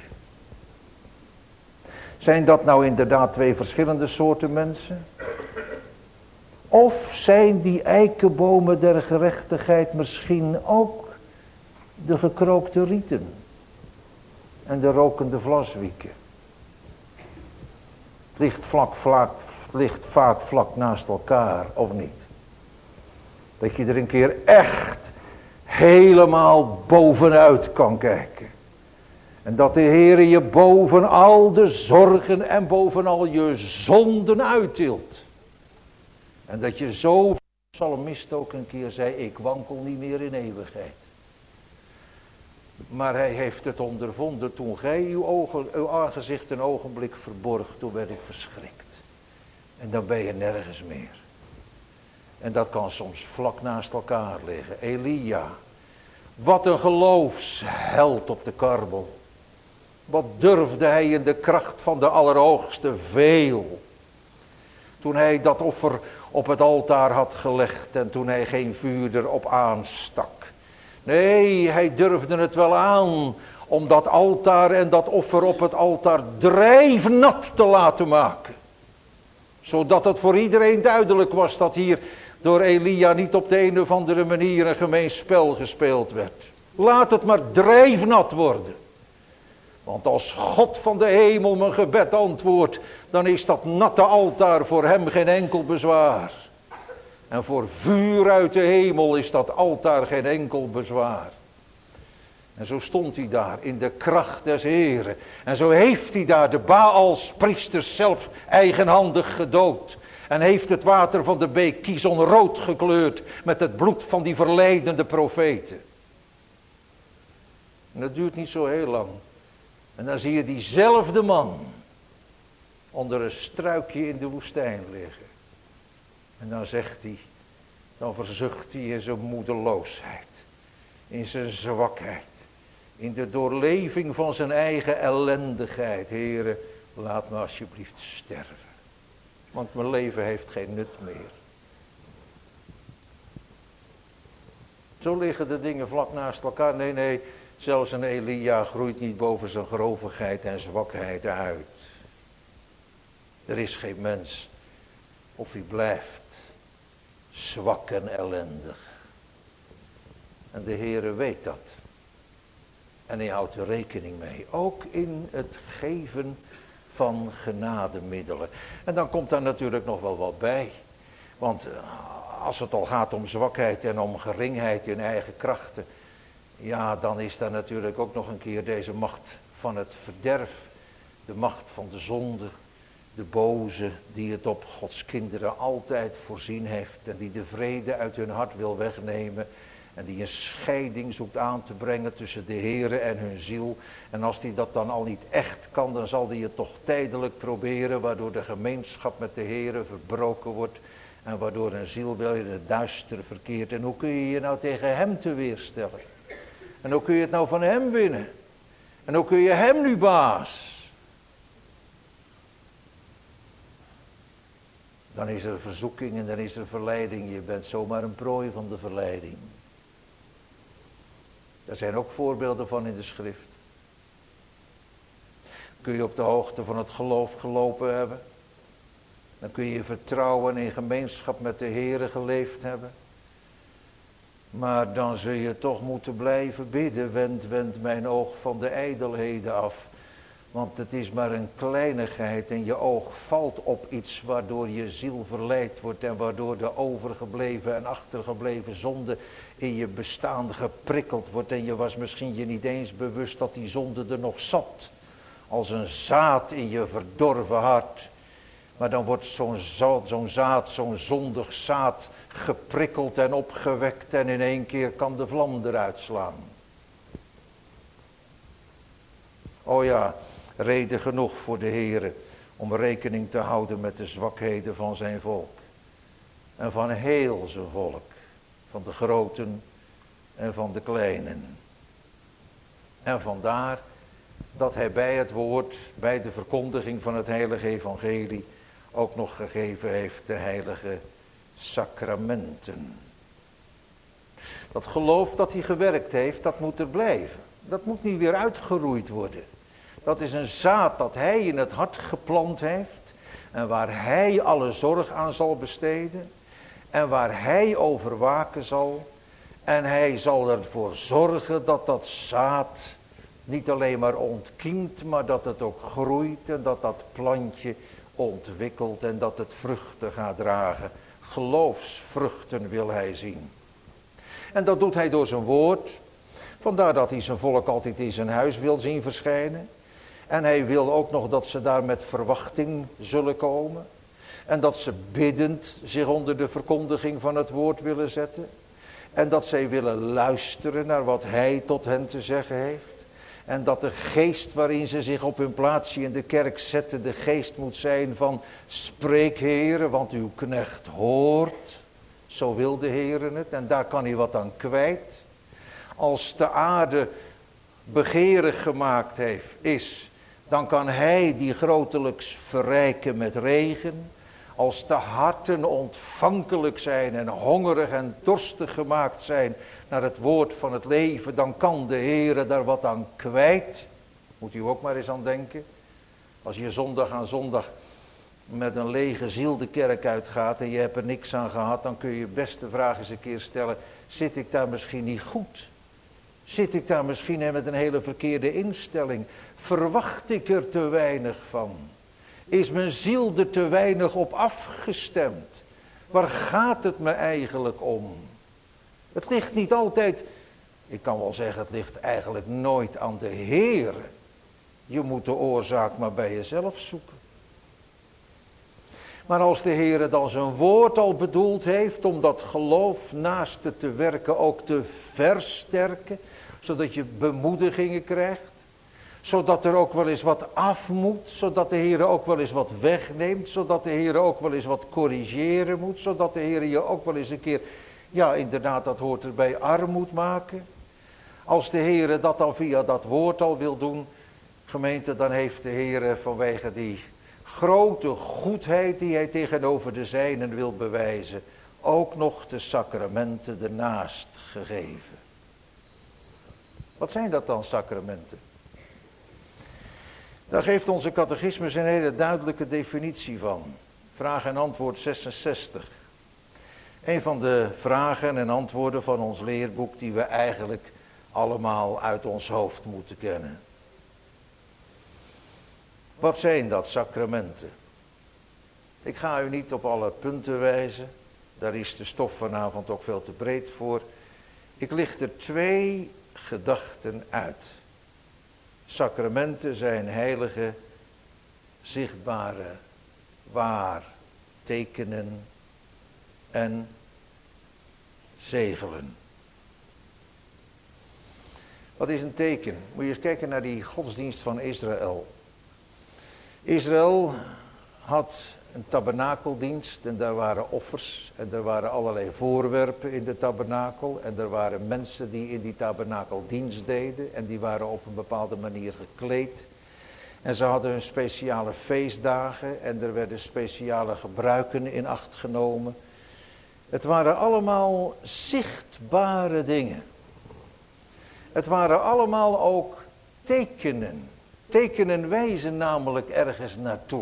Zijn dat nou inderdaad twee verschillende soorten mensen? Of zijn die eikenbomen der gerechtigheid misschien ook de gekrookte rieten en de rokende vlaswieken? Het ligt vaak vlak naast elkaar, of niet? Dat je er een keer echt helemaal bovenuit kan kijken. En dat de Heere je boven al de zorgen en boven al je zonden uittilt. En dat je zo, psalmist ook een keer zei, ik wankel niet meer in eeuwigheid. Maar hij heeft het ondervonden toen gij uw aangezicht een ogenblik verborg, toen werd ik verschrikt. En dan ben je nergens meer. En dat kan soms vlak naast elkaar liggen. Elia, wat een geloofsheld op de Karmel. Wat durfde hij in de kracht van de Allerhoogste veel. Toen hij dat offer op het altaar had gelegd en toen hij geen vuur erop aanstak. Nee, hij durfde het wel aan om dat altaar en dat offer op het altaar drijfnat te laten maken. Zodat het voor iedereen duidelijk was dat hier door Elia niet op de een of andere manier een gemeen spel gespeeld werd. Laat het maar drijfnat worden. Want als God van de hemel mijn gebed antwoordt, dan is dat natte altaar voor hem geen enkel bezwaar. En voor vuur uit de hemel is dat altaar geen enkel bezwaar. En zo stond hij daar in de kracht des Heren. En zo heeft hij daar de Baalspriesters zelf eigenhandig gedood. En heeft het water van de beek Kison rood gekleurd met het bloed van die verleidende profeten. En dat duurt niet zo heel lang. En dan zie je diezelfde man onder een struikje in de woestijn liggen. En dan zegt hij, dan verzucht hij in zijn moedeloosheid, in zijn zwakheid, in de doorleving van zijn eigen ellendigheid. Heere, laat me alsjeblieft sterven, want mijn leven heeft geen nut meer. Zo liggen de dingen vlak naast elkaar. Nee, zelfs een Elia groeit niet boven zijn grovigheid en zwakheid uit. Er is geen mens, of hij blijft zwak en ellendig. En de Heere weet dat. En hij houdt er rekening mee. Ook in het geven van genademiddelen. En dan komt daar natuurlijk nog wel wat bij. Want als het al gaat om zwakheid en om geringheid in eigen krachten. Ja, dan is daar natuurlijk ook nog een keer deze macht van het verderf. De macht van de zonde. De boze die het op Gods kinderen altijd voorzien heeft. En die de vrede uit hun hart wil wegnemen. En die een scheiding zoekt aan te brengen tussen de Heere en hun ziel. En als die dat dan al niet echt kan, dan zal die het toch tijdelijk proberen. Waardoor de gemeenschap met de Heere verbroken wordt. En waardoor een ziel wel in het duister verkeert. En hoe kun je je nou tegen hem te weerstellen? En hoe kun je het nou van hem winnen? En hoe kun je hem nu baas? Dan is er verzoeking en dan is er verleiding. Je bent zomaar een prooi van de verleiding. Daar zijn ook voorbeelden van in de schrift. Kun je op de hoogte van het geloof gelopen hebben. Dan kun je vertrouwen in gemeenschap met de Heere geleefd hebben. Maar dan zul je toch moeten blijven bidden. Wend mijn oog van de ijdelheden af. Want het is maar een kleinigheid en je oog valt op iets waardoor je ziel verleid wordt. En waardoor de overgebleven en achtergebleven zonde in je bestaan geprikkeld wordt. En je was misschien je niet eens bewust dat die zonde er nog zat. Als een zaad in je verdorven hart. Maar dan wordt zo'n zaad, zo'n zondig zaad geprikkeld en opgewekt. En in één keer kan de vlam eruit slaan. Oh ja, reden genoeg voor de Heere om rekening te houden met de zwakheden van zijn volk. En van heel zijn volk. Van de groten en van de kleinen. En vandaar dat hij bij het woord, bij de verkondiging van het heilige evangelie, ook nog gegeven heeft de heilige sacramenten. Dat geloof dat hij gewerkt heeft, dat moet er blijven. Dat moet niet weer uitgeroeid worden. Dat is een zaad dat hij in het hart geplant heeft. En waar hij alle zorg aan zal besteden. En waar hij over waken zal. En hij zal ervoor zorgen dat dat zaad niet alleen maar ontkiemt, maar dat het ook groeit. En dat dat plantje ontwikkelt en dat het vruchten gaat dragen. Geloofsvruchten wil hij zien. En dat doet hij door zijn woord. Vandaar dat hij zijn volk altijd in zijn huis wil zien verschijnen. En hij wil ook nog dat ze daar met verwachting zullen komen. En dat ze biddend zich onder de verkondiging van het woord willen zetten. En dat zij willen luisteren naar wat hij tot hen te zeggen heeft. En dat de geest waarin ze zich op hun plaatsje in de kerk zetten, de geest moet zijn van spreek Heere, want uw knecht hoort. Zo wil de Heere het en daar kan hij wat aan kwijt. Als de aarde begeerig gemaakt is, dan kan hij die grotelijks verrijken met regen. Als de harten ontvankelijk zijn en hongerig en dorstig gemaakt zijn naar het woord van het leven, dan kan de Heere daar wat aan kwijt. Moet u ook maar eens aan denken. Als je zondag aan zondag met een lege ziel de kerk uitgaat en je hebt er niks aan gehad, dan kun je best de vraag eens een keer stellen, zit ik daar misschien niet goed? Zit ik daar misschien met een hele verkeerde instelling? Verwacht ik er te weinig van? Is mijn ziel er te weinig op afgestemd? Waar gaat het me eigenlijk om? Het ligt niet altijd, ik kan wel zeggen, het ligt eigenlijk nooit aan de Heer. Je moet de oorzaak maar bij jezelf zoeken. Maar als de Heer dan zijn woord al bedoeld heeft om dat geloof naast het te werken ook te versterken, zodat je bemoedigingen krijgt, zodat er ook wel eens wat af moet, zodat de Heer ook wel eens wat wegneemt, zodat de Heer ook wel eens wat corrigeren moet, zodat de Heer je ook wel eens een keer, ja inderdaad dat hoort erbij, arm moet maken. Als de Heer dat dan via dat woord al wil doen, gemeente, dan heeft de Heer vanwege die grote goedheid die hij tegenover de zijnen wil bewijzen, ook nog de sacramenten ernaast gegeven. Wat zijn dat dan, sacramenten? Daar geeft onze catechismus een hele duidelijke definitie van. Vraag en antwoord 66. Een van de vragen en antwoorden van ons leerboek die we eigenlijk allemaal uit ons hoofd moeten kennen. Wat zijn dat, sacramenten? Ik ga u niet op alle punten wijzen. Daar is de stof vanavond ook veel te breed voor. Ik licht er 2 gedachten uit. Sacramenten zijn heilige, zichtbare waar tekenen en zegelen. Wat is een teken? Moet je eens kijken naar die godsdienst van Israël. Israël had een tabernakeldienst en daar waren offers en er waren allerlei voorwerpen in de tabernakel. En er waren mensen die in die tabernakel dienst deden en die waren op een bepaalde manier gekleed. En ze hadden hun speciale feestdagen en er werden speciale gebruiken in acht genomen. Het waren allemaal zichtbare dingen. Het waren allemaal ook tekenen. Tekenen wijzen namelijk ergens naartoe.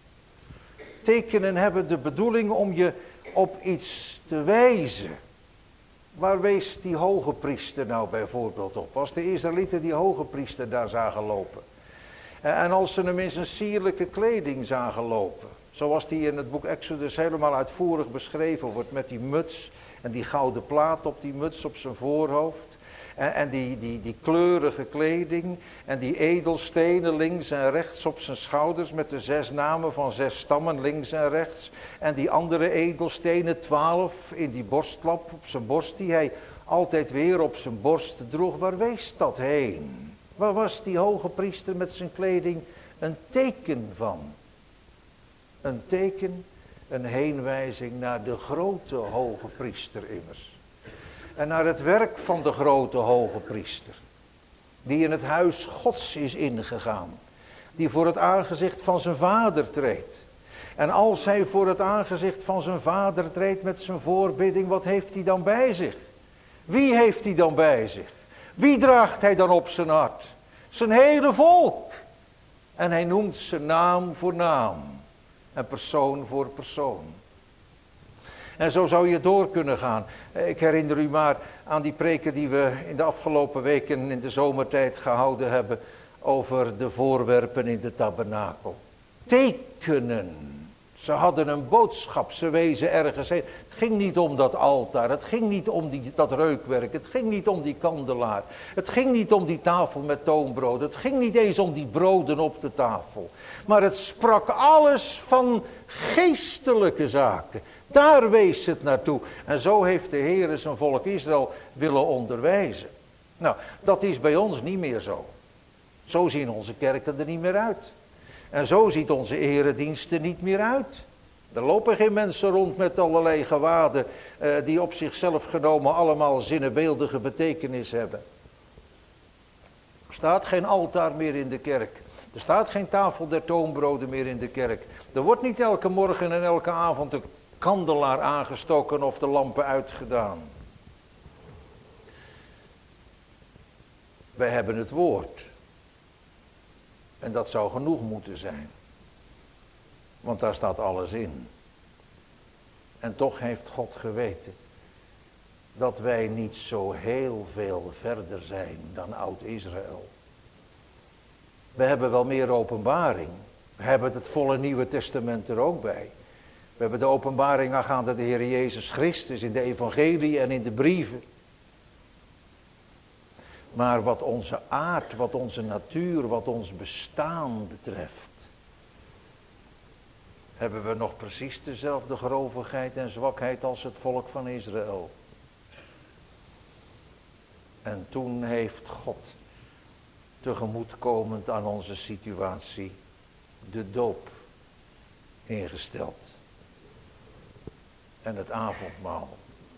Tekenen hebben de bedoeling om je op iets te wijzen. Waar wees die hoge priester nou bijvoorbeeld op? Als de Israëlieten die hoge priester daar zagen lopen. En als ze hem in zijn sierlijke kleding zagen lopen. Zoals die in het boek Exodus helemaal uitvoerig beschreven wordt. Met die muts en die gouden plaat op die muts op zijn voorhoofd. En die kleurige kleding en die edelstenen links en rechts op zijn schouders met de 6 namen van 6 stammen links en rechts. En die andere edelstenen 12 in die borstlap op zijn borst die hij altijd weer op zijn borst droeg. Waar wees dat heen? Waar was die hoge priester met zijn kleding een teken van? Een teken, een heenwijzing naar de grote hoge priester immers. En naar het werk van de grote hoge priester. Die in het huis Gods is ingegaan. Die voor het aangezicht van zijn vader treedt. En als hij voor het aangezicht van zijn vader treedt met zijn voorbidding, wat heeft hij dan bij zich? Wie heeft hij dan bij zich? Wie draagt hij dan op zijn hart? Zijn hele volk. En hij noemt ze naam voor naam. En persoon voor persoon. En zo zou je door kunnen gaan. Ik herinner u maar aan die preken die we in de afgelopen weken in de zomertijd gehouden hebben. Over de voorwerpen in de tabernakel. Tekenen. Ze hadden een boodschap, ze wezen ergens heen. Het ging niet om dat altaar, het ging niet om dat reukwerk, het ging niet om die kandelaar. Het ging niet om die tafel met toonbrood, het ging niet eens om die broden op de tafel. Maar het sprak alles van geestelijke zaken. Daar wees het naartoe. En zo heeft de Heer zijn volk Israël willen onderwijzen. Nou, dat is bij ons niet meer zo. Zo zien onze kerken er niet meer uit. En zo ziet onze erediensten niet meer uit. Er lopen geen mensen rond met allerlei gewaden die op zichzelf genomen allemaal zinnebeeldige betekenis hebben. Er staat geen altaar meer in de kerk. Er staat geen tafel der toonbroden meer in de kerk. Er wordt niet elke morgen en elke avond de kandelaar aangestoken of de lampen uitgedaan. Wij hebben het woord. En dat zou genoeg moeten zijn. Want daar staat alles in. En toch heeft God geweten dat wij niet zo heel veel verder zijn dan Oud-Israël. We hebben wel meer openbaring. We hebben het volle Nieuwe Testament er ook bij. We hebben de openbaring aangaande de Heer Jezus Christus in de evangelie en in de brieven. Maar wat onze aard, wat onze natuur, wat ons bestaan betreft, hebben we nog precies dezelfde grovigheid en zwakheid als het volk van Israël. En toen heeft God, tegemoetkomend aan onze situatie, de doop ingesteld. En het avondmaal.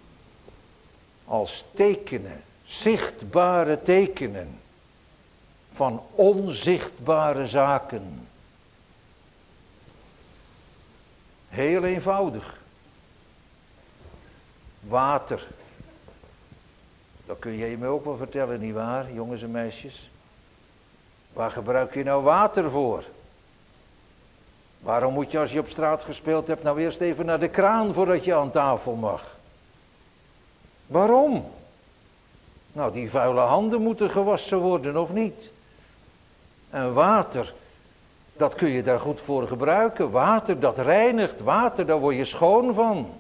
Als tekenen, zichtbare tekenen van onzichtbare zaken. Heel eenvoudig. Water. Dat kun je me ook wel vertellen, nietwaar, jongens en meisjes? Waar gebruik je nou water voor? Waarom moet je als je op straat gespeeld hebt nou eerst even naar de kraan voordat je aan tafel mag? Waarom? Nou, die vuile handen moeten gewassen worden of niet? En water, dat kun je daar goed voor gebruiken. Water, dat reinigt. Water, daar word je schoon van.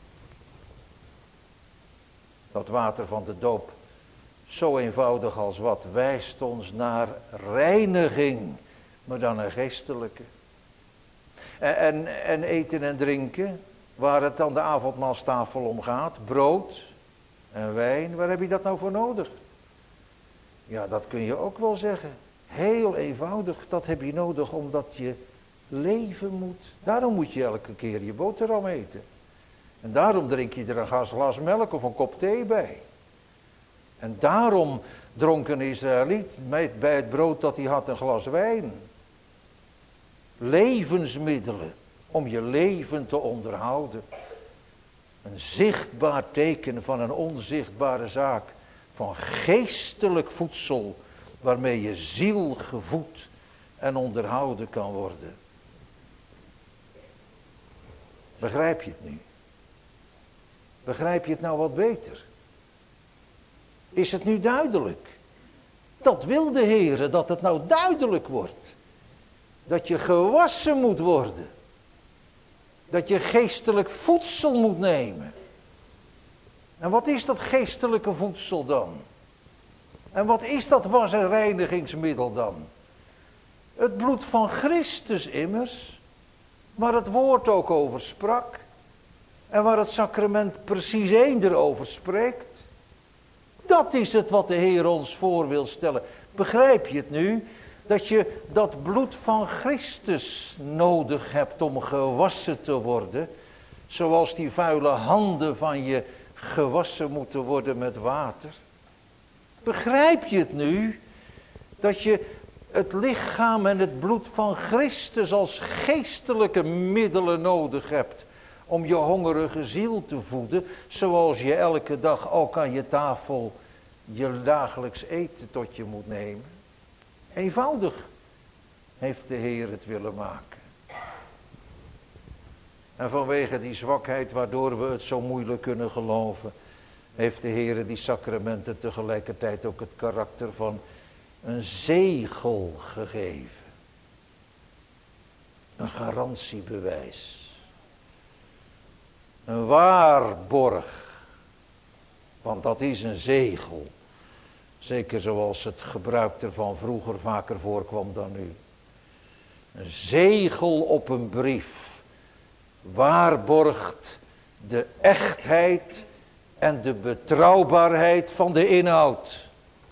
Dat water van de doop, zo eenvoudig als wat, wijst ons naar reiniging, maar dan een geestelijke. en eten en drinken, waar het aan de avondmaalstafel om gaat, brood en wijn, waar heb je dat nou voor nodig? Ja, dat kun je ook wel zeggen. Heel eenvoudig, dat heb je nodig omdat je leven moet. Daarom moet je elke keer je boterham eten. En daarom drink je er een glas melk of een kop thee bij. En daarom dronk een Israëliet bij het brood dat hij had een glas wijn. Levensmiddelen om je leven te onderhouden. Een zichtbaar teken van een onzichtbare zaak. Van geestelijk voedsel waarmee je ziel gevoed en onderhouden kan worden. Begrijp je het nu? Begrijp je het nou wat beter? Is het nu duidelijk? Dat wil de Heer, dat het nou duidelijk wordt. Dat je gewassen moet worden. Dat je geestelijk voedsel moet nemen. En wat is dat geestelijke voedsel dan? En wat is dat was- en reinigingsmiddel dan? Het bloed van Christus immers, waar het woord ook over sprak. En waar het sacrament precies erover spreekt. Dat is het wat de Heer ons voor wil stellen. Begrijp je het nu? Dat je dat bloed van Christus nodig hebt om gewassen te worden. Zoals die vuile handen van je gewassen moeten worden met water. Begrijp je het nu? Dat je het lichaam en het bloed van Christus als geestelijke middelen nodig hebt. Om je hongerige ziel te voeden. Zoals je elke dag ook aan je tafel je dagelijks eten tot je moet nemen. Eenvoudig heeft de Heer het willen maken. En vanwege die zwakheid waardoor we het zo moeilijk kunnen geloven, heeft de Heer die sacramenten tegelijkertijd ook het karakter van een zegel gegeven. Een garantiebewijs. Een waarborg. Want dat is een zegel. Zeker zoals het gebruik ervan vroeger vaker voorkwam dan nu. Een zegel op een brief waarborgt de echtheid en de betrouwbaarheid van de inhoud.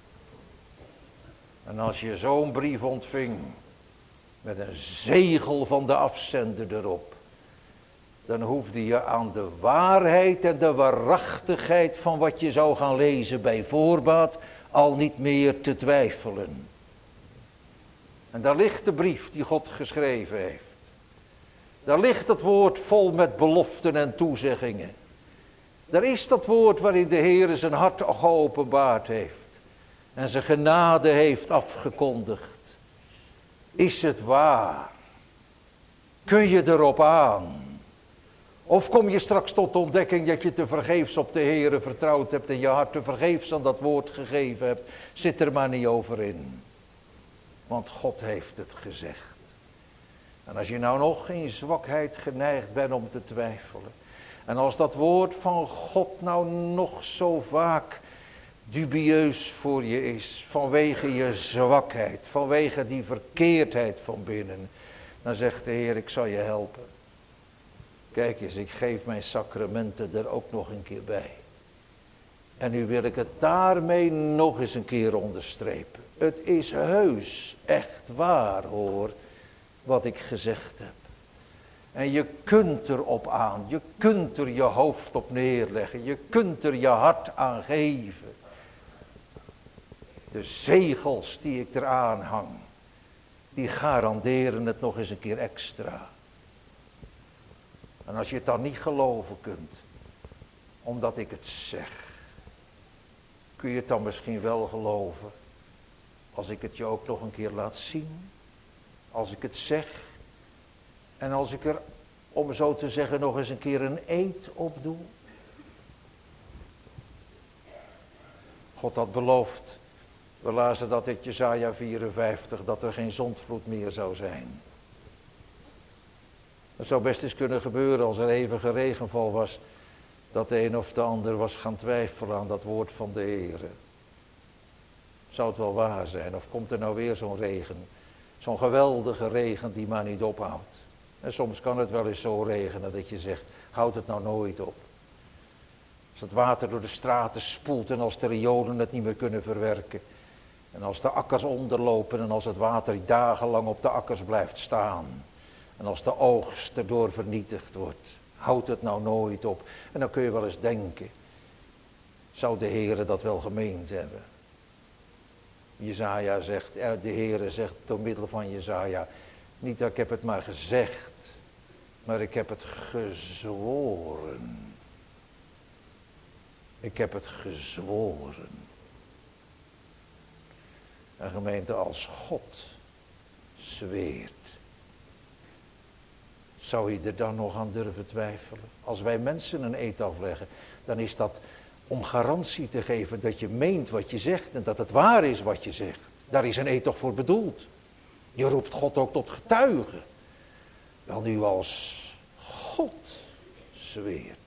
En als je zo'n brief ontving met een zegel van de afzender erop, dan hoefde je aan de waarheid en de waarachtigheid van wat je zou gaan lezen bij voorbaat al niet meer te twijfelen. En daar ligt de brief die God geschreven heeft. Daar ligt het woord vol met beloften en toezeggingen. Daar is dat woord waarin de Heer zijn hart geopenbaard heeft. En zijn genade heeft afgekondigd. Is het waar? Kun je erop aan? Of kom je straks tot de ontdekking dat je te vergeefs op de Heere vertrouwd hebt en je hart te vergeefs aan dat woord gegeven hebt. Zit er maar niet over in. Want God heeft het gezegd. En als je nou nog in zwakheid geneigd bent om te twijfelen. En als dat woord van God nou nog zo vaak dubieus voor je is. Vanwege je zwakheid. Vanwege die verkeerdheid van binnen. Dan zegt de Heer, ik zal je helpen. Kijk eens, ik geef mijn sacramenten er ook nog een keer bij. En nu wil ik het daarmee nog eens een keer onderstrepen. Het is heus, echt waar hoor, wat ik gezegd heb. En je kunt erop aan, je kunt er je hoofd op neerleggen, je kunt er je hart aan geven. De zegels die ik eraan hang, die garanderen het nog eens een keer extra. En als je het dan niet geloven kunt, omdat ik het zeg, kun je het dan misschien wel geloven, als ik het je ook nog een keer laat zien, als ik het zeg, en als ik er, om zo te zeggen, nog eens een keer een eed op doe. God had beloofd, we lazen dat in Jesaja 54, dat er geen zondvloed meer zou zijn. Het zou best eens kunnen gebeuren als er eeuwige regenval was, dat de een of de ander was gaan twijfelen aan dat woord van de Heere. Zou het wel waar zijn? Of komt er nou weer zo'n regen? Zo'n geweldige regen die maar niet ophoudt. En soms kan het wel eens zo regenen dat je zegt, houd het nou nooit op. Als het water door de straten spoelt en als de riolen het niet meer kunnen verwerken. En als de akkers onderlopen en als het water dagenlang op de akkers blijft staan. En als de oogst erdoor vernietigd wordt. Houd het nou nooit op. En dan kun je wel eens denken, zou de Heere dat wel gemeend hebben? Jesaja zegt, de Heere zegt door middel van Jesaja, niet dat ik heb het maar gezegd, maar ik heb het gezworen. Ik heb het gezworen. Een gemeente, als God zweert, zou je er dan nog aan durven twijfelen? Als wij mensen een eed afleggen, dan is dat om garantie te geven dat je meent wat je zegt en dat het waar is wat je zegt. Daar is een eed toch voor bedoeld. Je roept God ook tot getuige. Wel nu, als God zweert.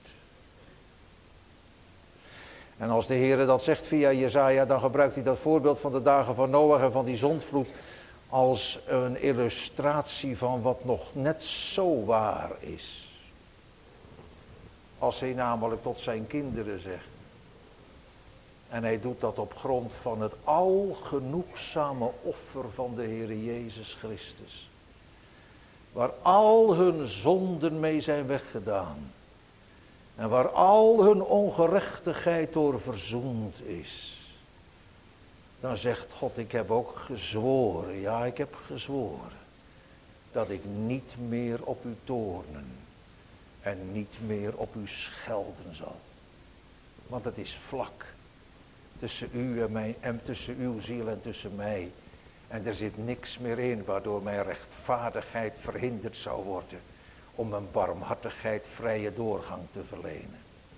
En als de Heer dat zegt via Jesaja, dan gebruikt hij dat voorbeeld van de dagen van Noach en van die zondvloed als een illustratie van wat nog net zo waar is. Als hij namelijk tot zijn kinderen zegt. En hij doet dat op grond van het algenoegzame offer van de Heer Jezus Christus. Waar al hun zonden mee zijn weggedaan. En waar al hun ongerechtigheid door verzoend is. Dan zegt God, ik heb ook gezworen, ja, ik heb gezworen. Dat ik niet meer op u toornen. En niet meer op u schelden zal. Want het is vlak. Tussen u en mij, en tussen uw ziel en tussen mij. En er zit niks meer in waardoor mijn rechtvaardigheid verhinderd zou worden. Om mijn barmhartigheid vrije doorgang te verlenen.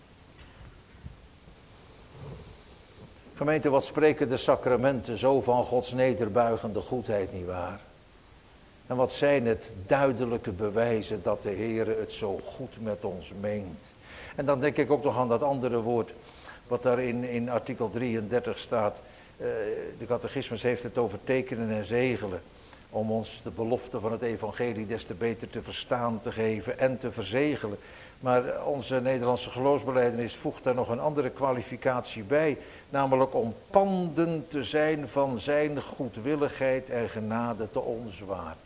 Gemeente, wat spreken de sacramenten zo van Gods nederbuigende goedheid, nietwaar? En wat zijn het duidelijke bewijzen dat de Heere het zo goed met ons meent. En dan denk ik ook nog aan dat andere woord, wat daar in artikel 33 staat. De catechismus heeft het over tekenen en zegelen. Om ons de belofte van het evangelie des te beter te verstaan, te geven en te verzegelen. Maar onze Nederlandse geloofsbelijdenis voegt daar nog een andere kwalificatie bij. Namelijk om panden te zijn van zijn goedwilligheid en genade te ons waard.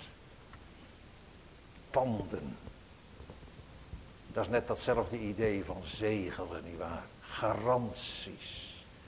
Panden. Dat is net datzelfde idee van zegelen, nietwaar? Garanties.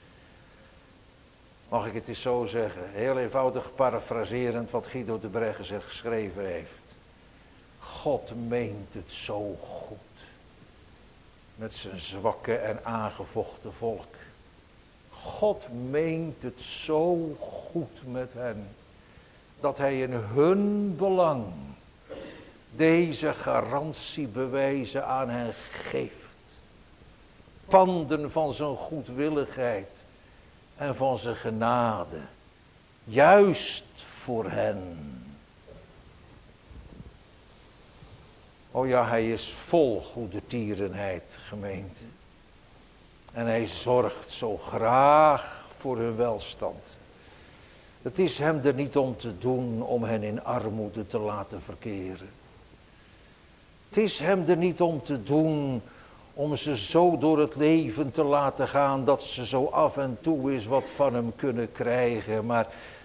Mag ik het eens zo zeggen, heel eenvoudig parafraserend wat Guido de Breggen geschreven heeft. God meent het zo goed. Met zijn zwakke en aangevochten volk. God meent het zo goed met hen. Dat hij in hun belang deze garantiebewijzen aan hen geeft. Panden van zijn goedwilligheid. En van zijn genade. Juist voor hen. O ja, hij is vol goede tierenheid, gemeente. En hij zorgt zo graag voor hun welstand. Het is hem er niet om te doen om hen in armoede te laten verkeren. Het is hem er niet om te doen om ze zo door het leven te laten gaan dat ze zo af en toe eens wat van hem kunnen krijgen. Maar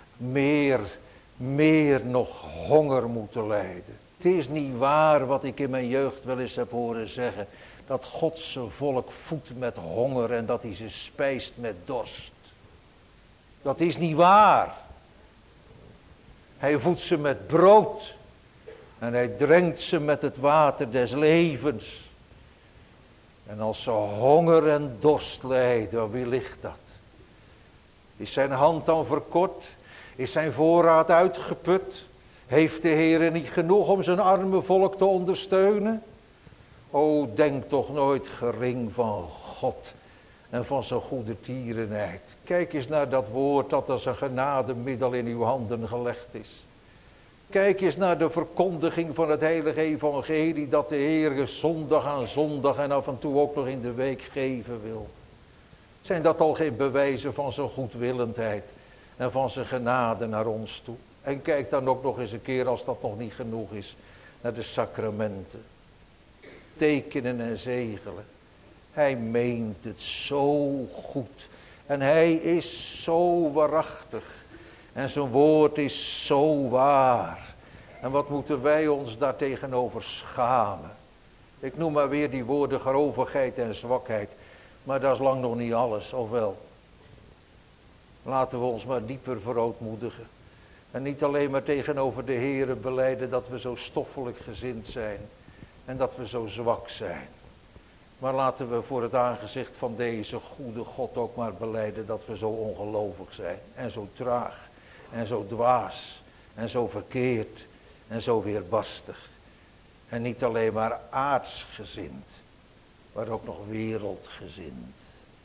meer nog honger moeten lijden. Het is niet waar wat ik in mijn jeugd wel eens heb horen zeggen. Dat God zijn volk voedt met honger en dat hij ze spijst met dorst. Dat is niet waar. Hij voedt ze met brood. En hij drenkt ze met het water des levens. En als ze honger en dorst lijden, wie ligt dat? Is zijn hand dan verkort? Is zijn voorraad uitgeput? Heeft de Heer niet genoeg om zijn arme volk te ondersteunen? O, denk toch nooit gering van God en van zijn goede tierenheid. Kijk eens naar dat woord dat als een genademiddel in uw handen gelegd is. Kijk eens naar de verkondiging van het heilige evangelie dat de Heer zondag aan zondag en af en toe ook nog in de week geven wil. Zijn dat al geen bewijzen van zijn goedwillendheid en van zijn genade naar ons toe? En kijk dan ook nog eens een keer, als dat nog niet genoeg is, naar de sacramenten. Tekenen en zegelen. Hij meent het zo goed. En hij is zo waarachtig. En zijn woord is zo waar. En wat moeten wij ons daar tegenover schamen. Ik noem maar weer die woorden grovigheid en zwakheid. Maar dat is lang nog niet alles, of wel? Laten we ons maar dieper verootmoedigen. En niet alleen maar tegenover de Heere belijden dat we zo stoffelijk gezind zijn. En dat we zo zwak zijn. Maar laten we voor het aangezicht van deze goede God ook maar belijden dat we zo ongelovig zijn. En zo traag. En zo dwaas. En zo verkeerd. En zo weerbarstig. En niet alleen maar aardsgezind. Maar ook nog wereldgezind.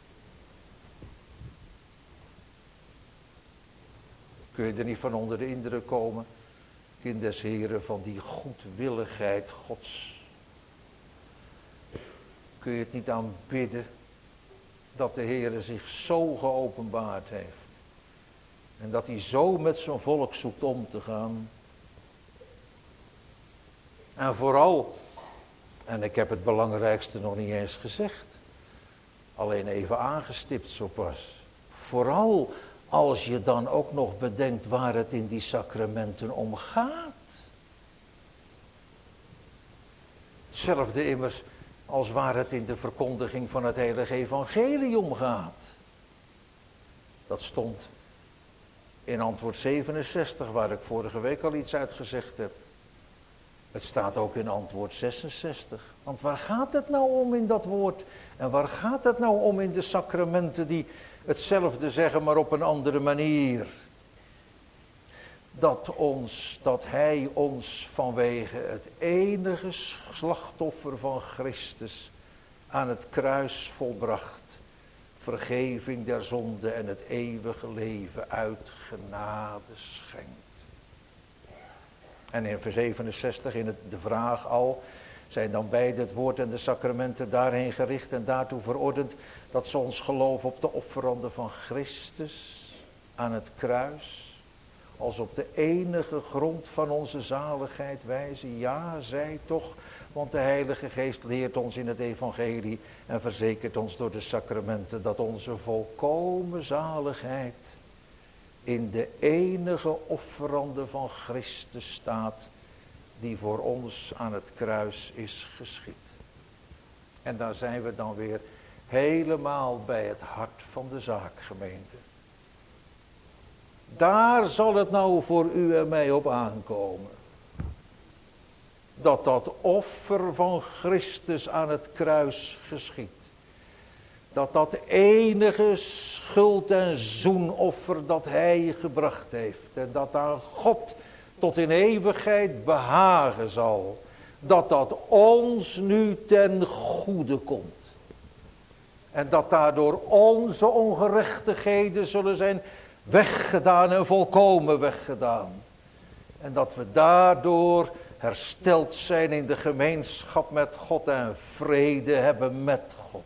Kun je er niet van onder de indruk komen, kind des Heren, van die goedwilligheid Gods? Kun je het niet aanbidden dat de Heere zich zo geopenbaard heeft. En dat hij zo met zijn volk zoekt om te gaan. En vooral, en ik heb het belangrijkste nog niet eens gezegd, alleen even aangestipt zo pas. Vooral als je dan ook nog bedenkt waar het in die sacramenten om gaat. Hetzelfde immers als waar het in de verkondiging van het heilige evangelie om gaat. Dat stond in antwoord 67, waar ik vorige week al iets uit gezegd heb. Het staat ook in antwoord 66. Want waar gaat het nou om in dat woord? En waar gaat het nou om in de sacramenten die hetzelfde zeggen, maar op een andere manier? Dat hij ons vanwege het enige slachtoffer van Christus aan het kruis volbracht. Vergeving der zonde en het eeuwige leven uit genade schenkt. En in vers 67 in de vraag al, zijn dan beide het woord en de sacramenten daarheen gericht en daartoe verordend dat ze ons geloof op de offerande van Christus aan het kruis als op de enige grond van onze zaligheid wijzen. Ja, zij toch, want de Heilige Geest leert ons in het evangelie en verzekert ons door de sacramenten dat onze volkomen zaligheid in de enige offerande van Christus staat, die voor ons aan het kruis is geschied. En daar zijn we dan weer helemaal bij het hart van de zaak, gemeente. Daar zal het nou voor u en mij op aankomen. Dat offer van Christus aan het kruis geschiedt. Dat enige schuld- en zoenoffer dat hij gebracht heeft. En dat aan God tot in eeuwigheid behagen zal. Dat ons nu ten goede komt. En dat daardoor onze ongerechtigheden zullen zijn weggedaan en volkomen weggedaan. En dat we daardoor hersteld zijn in de gemeenschap met God en vrede hebben met God.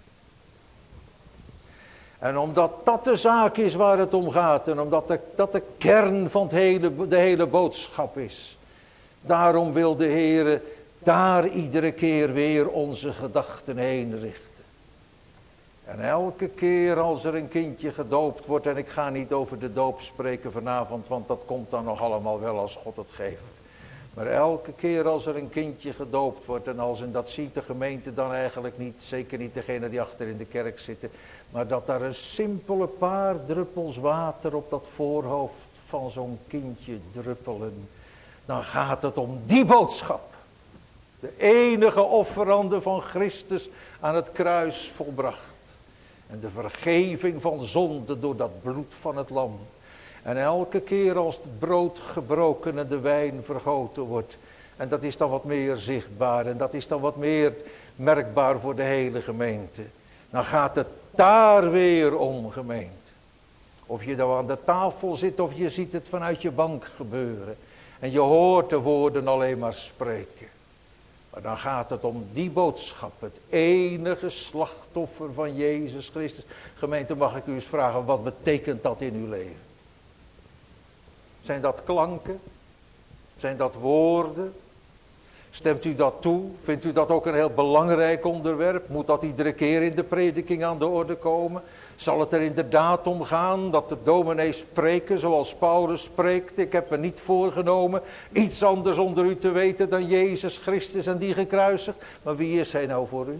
En omdat dat de zaak is waar het om gaat en omdat dat de kern van de hele boodschap is. Daarom wil de Heer daar iedere keer weer onze gedachten heen richten. En elke keer als er een kindje gedoopt wordt, en ik ga niet over de doop spreken vanavond, want dat komt dan nog allemaal wel als God het geeft. Maar elke keer als er een kindje gedoopt wordt, en als, en dat ziet de gemeente dan eigenlijk niet, zeker niet degene die achter in de kerk zitten, maar dat daar een simpele paar druppels water op dat voorhoofd van zo'n kindje druppelen, dan gaat het om die boodschap. De enige offerande van Christus aan het kruis volbracht. En de vergeving van zonde door dat bloed van het lam. En elke keer als het brood gebroken en de wijn vergoten wordt. En dat is dan wat meer zichtbaar. En dat is dan wat meer merkbaar voor de hele gemeente. Dan gaat het daar weer om, gemeente. Of je dan aan de tafel zit of je ziet het vanuit je bank gebeuren. En je hoort de woorden alleen maar spreken. Maar dan gaat het om die boodschap. Het enige slachtoffer van Jezus Christus. Gemeente, mag ik u eens vragen, wat betekent dat in uw leven? Zijn dat klanken? Zijn dat woorden? Stemt u dat toe? Vindt u dat ook een heel belangrijk onderwerp? Moet dat iedere keer in de prediking aan de orde komen? Zal het er inderdaad om gaan dat de dominees spreken zoals Paulus spreekt? Ik heb me niet voorgenomen iets anders onder u te weten dan Jezus Christus en die gekruisigd. Maar wie is hij nou voor u?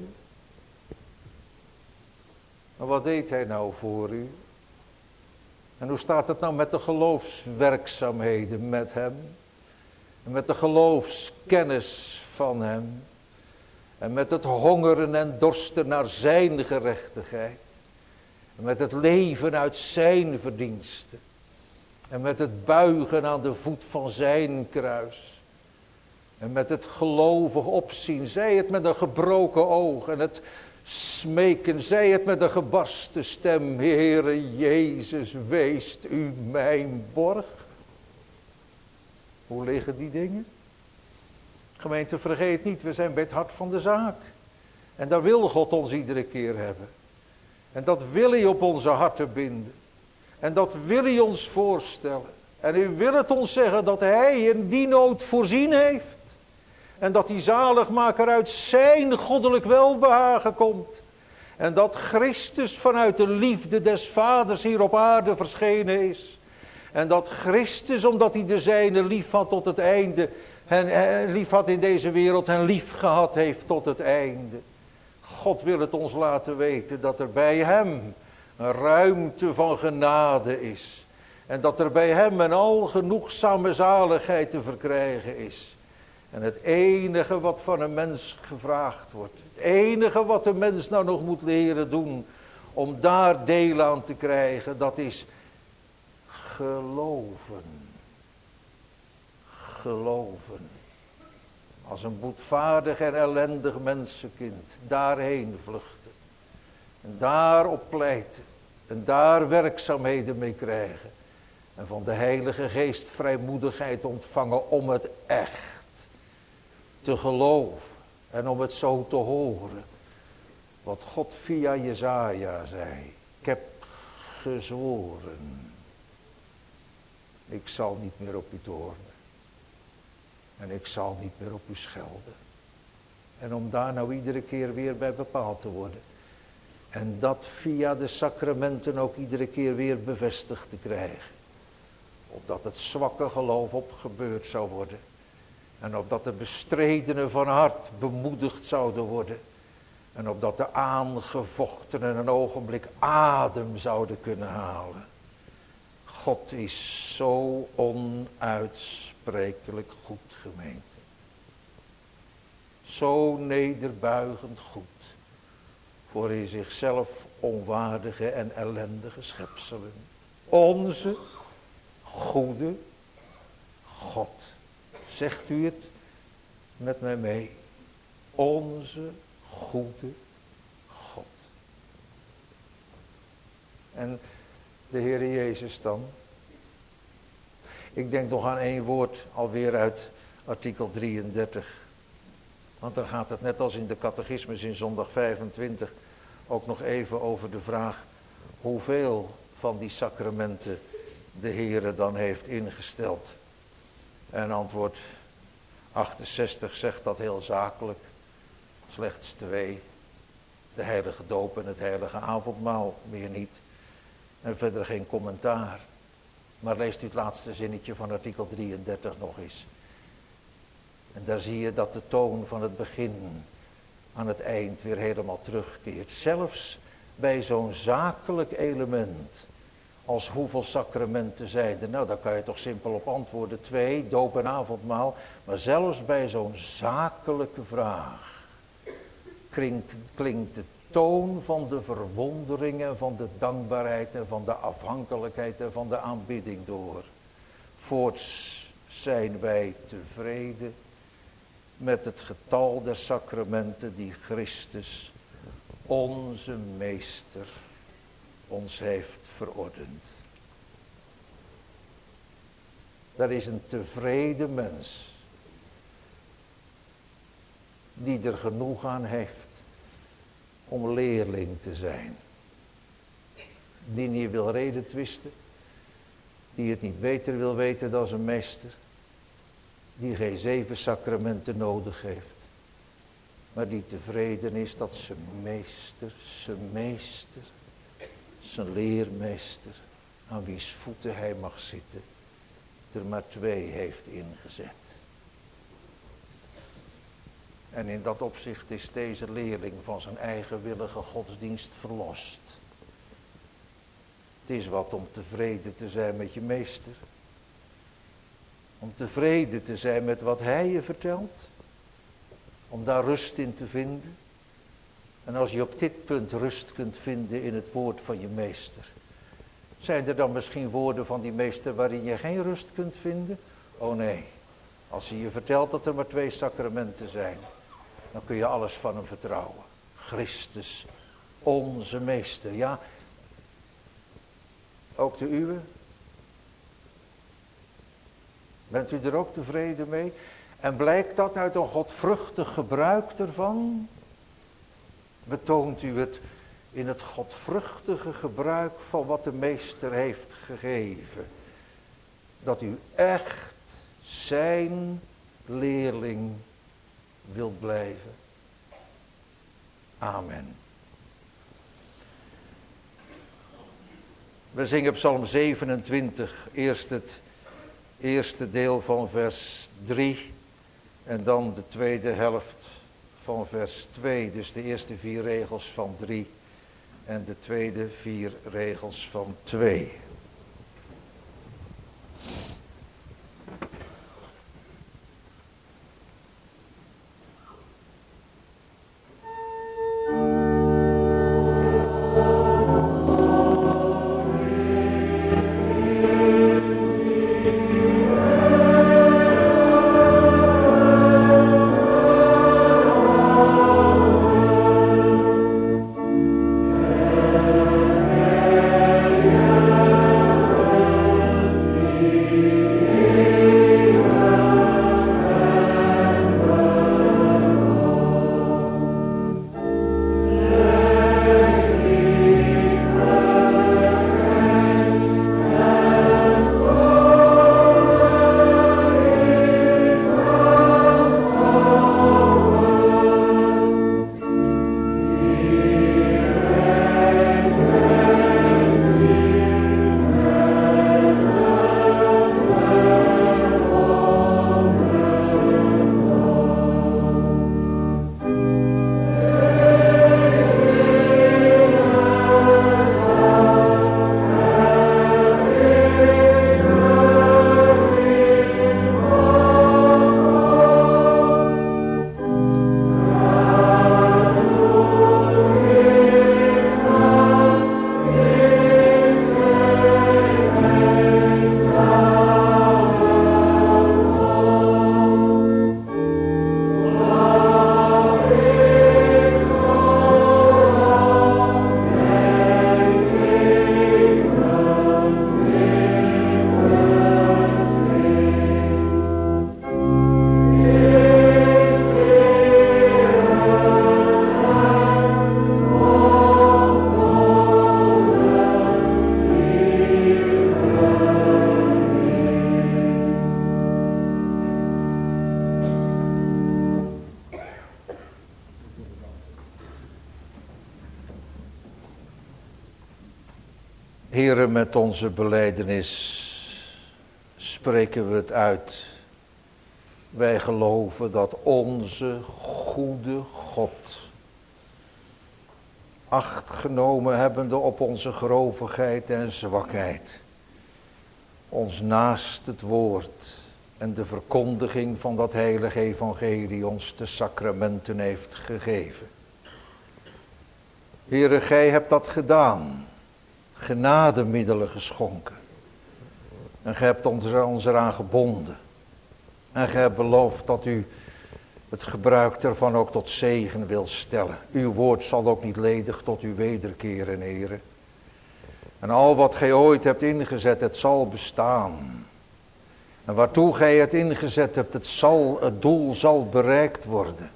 Maar wat deed hij nou voor u? En hoe staat het nou met de geloofswerkzaamheden met hem? En met de geloofskennis van hem? En met het hongeren en dorsten naar zijn gerechtigheid? En met het leven uit zijn verdiensten? En met het buigen aan de voet van zijn kruis? En met het gelovig opzien, zij het met een gebroken oog en het smeken, zij het met een gebarsten stem. Heere Jezus, weest u mijn borg. Hoe liggen die dingen? Gemeente, vergeet niet, we zijn bij het hart van de zaak. En daar wil God ons iedere keer hebben. En dat wil hij op onze harten binden. En dat wil hij ons voorstellen. En u wil het ons zeggen dat hij in die nood voorzien heeft. En dat die zaligmaker uit zijn goddelijk welbehagen komt. En dat Christus vanuit de liefde des vaders hier op aarde verschenen is. En dat Christus, omdat hij de zijne lief had tot het einde, hen lief had in deze wereld, hen lief gehad heeft tot het einde. God wil het ons laten weten dat er bij hem een ruimte van genade is. En dat er bij hem een algenoegzame zaligheid te verkrijgen is. En het enige wat van een mens gevraagd wordt, het enige wat de mens nou nog moet leren doen om daar deel aan te krijgen, dat is geloven. Geloven. Als een boetvaardig en ellendig mensenkind daarheen vluchten. En daarop pleiten. En daar werkzaamheden mee krijgen. En van de Heilige Geest vrijmoedigheid ontvangen om het echt te geloven. En om het zo te horen. Wat God via Jesaja zei. Ik heb gezworen. Ik zal niet meer op u toornen. En ik zal niet meer op u schelden. En om daar nou iedere keer weer bij bepaald te worden. En dat via de sacramenten ook iedere keer weer bevestigd te krijgen. Opdat het zwakke geloof opgebeurd zou worden. En opdat de bestredenen van hart bemoedigd zouden worden. En opdat de aangevochtenen een ogenblik adem zouden kunnen halen. God is zo onuitsprekelijk goed, gemeente. Zo nederbuigend goed. Voor in zichzelf onwaardige en ellendige schepselen. Onze goede God. Zegt u het met mij mee. Onze goede God. En de Heere Jezus dan. Ik denk nog aan één woord alweer uit artikel 33. Want daar gaat het net als in de catechismus in zondag 25 ook nog even over de vraag hoeveel van die sacramenten de Heere dan heeft ingesteld. En antwoord 68 zegt dat heel zakelijk. Slechts 2. De heilige doop en het heilige avondmaal, meer niet. En verder geen commentaar. Maar leest u het laatste zinnetje van artikel 33 nog eens. En daar zie je dat de toon van het begin aan het eind weer helemaal terugkeert. Zelfs bij zo'n zakelijk element als hoeveel sacramenten zijn er. Nou, daar kan je toch simpel op antwoorden. 2, doop en avondmaal. Maar zelfs bij zo'n zakelijke vraag klinkt de toon van de verwondering en van de dankbaarheid en van de afhankelijkheid en van de aanbidding door. Voorts zijn wij tevreden met het getal der sacramenten die Christus, onze meester, ons heeft verordend. Dat is een tevreden mens die er genoeg aan heeft om leerling te zijn. Die niet wil redetwisten, die het niet beter wil weten dan zijn meester. die geen 7 sacramenten nodig heeft, maar die tevreden is dat zijn meester, zijn leermeester, aan wiens voeten hij mag zitten, er maar 2 heeft ingezet. En in dat opzicht is deze leerling van zijn eigenwillige godsdienst verlost. Het is wat om tevreden te zijn met je meester. Om tevreden te zijn met wat hij je vertelt. Om daar rust in te vinden. En als je op dit punt rust kunt vinden in het woord van je meester. Zijn er dan misschien woorden van die meester waarin je geen rust kunt vinden? Oh nee, als hij je vertelt dat er maar 2 sacramenten zijn. Dan kun je alles van hem vertrouwen. Christus, onze meester. Ja, ook de uwe. Bent u er ook tevreden mee? En blijkt dat uit een godvruchtig gebruik ervan? Betoont u het in het godvruchtige gebruik van wat de meester heeft gegeven? Dat u echt zijn leerling wilt blijven. Amen. We zingen Psalm 27, eerst het eerste deel van vers 3 en dan de tweede helft van vers 2. Dus de eerste 4 regels van 3 en de tweede 4 regels van 2. Heere, met onze belijdenis spreken we het uit. Wij geloven dat onze goede God, acht genomen hebbende op onze grovigheid en zwakheid, ons naast het woord en de verkondiging van dat heilige evangelie ons de sacramenten heeft gegeven. Heere, gij hebt dat gedaan. Genademiddelen geschonken. En gij hebt ons eraan gebonden. En gij hebt beloofd dat u het gebruik ervan ook tot zegen wil stellen. Uw woord zal ook niet ledig tot u wederkeren, Heere. En al wat gij ooit hebt ingezet, het zal bestaan. En waartoe gij het ingezet hebt, het doel zal bereikt worden.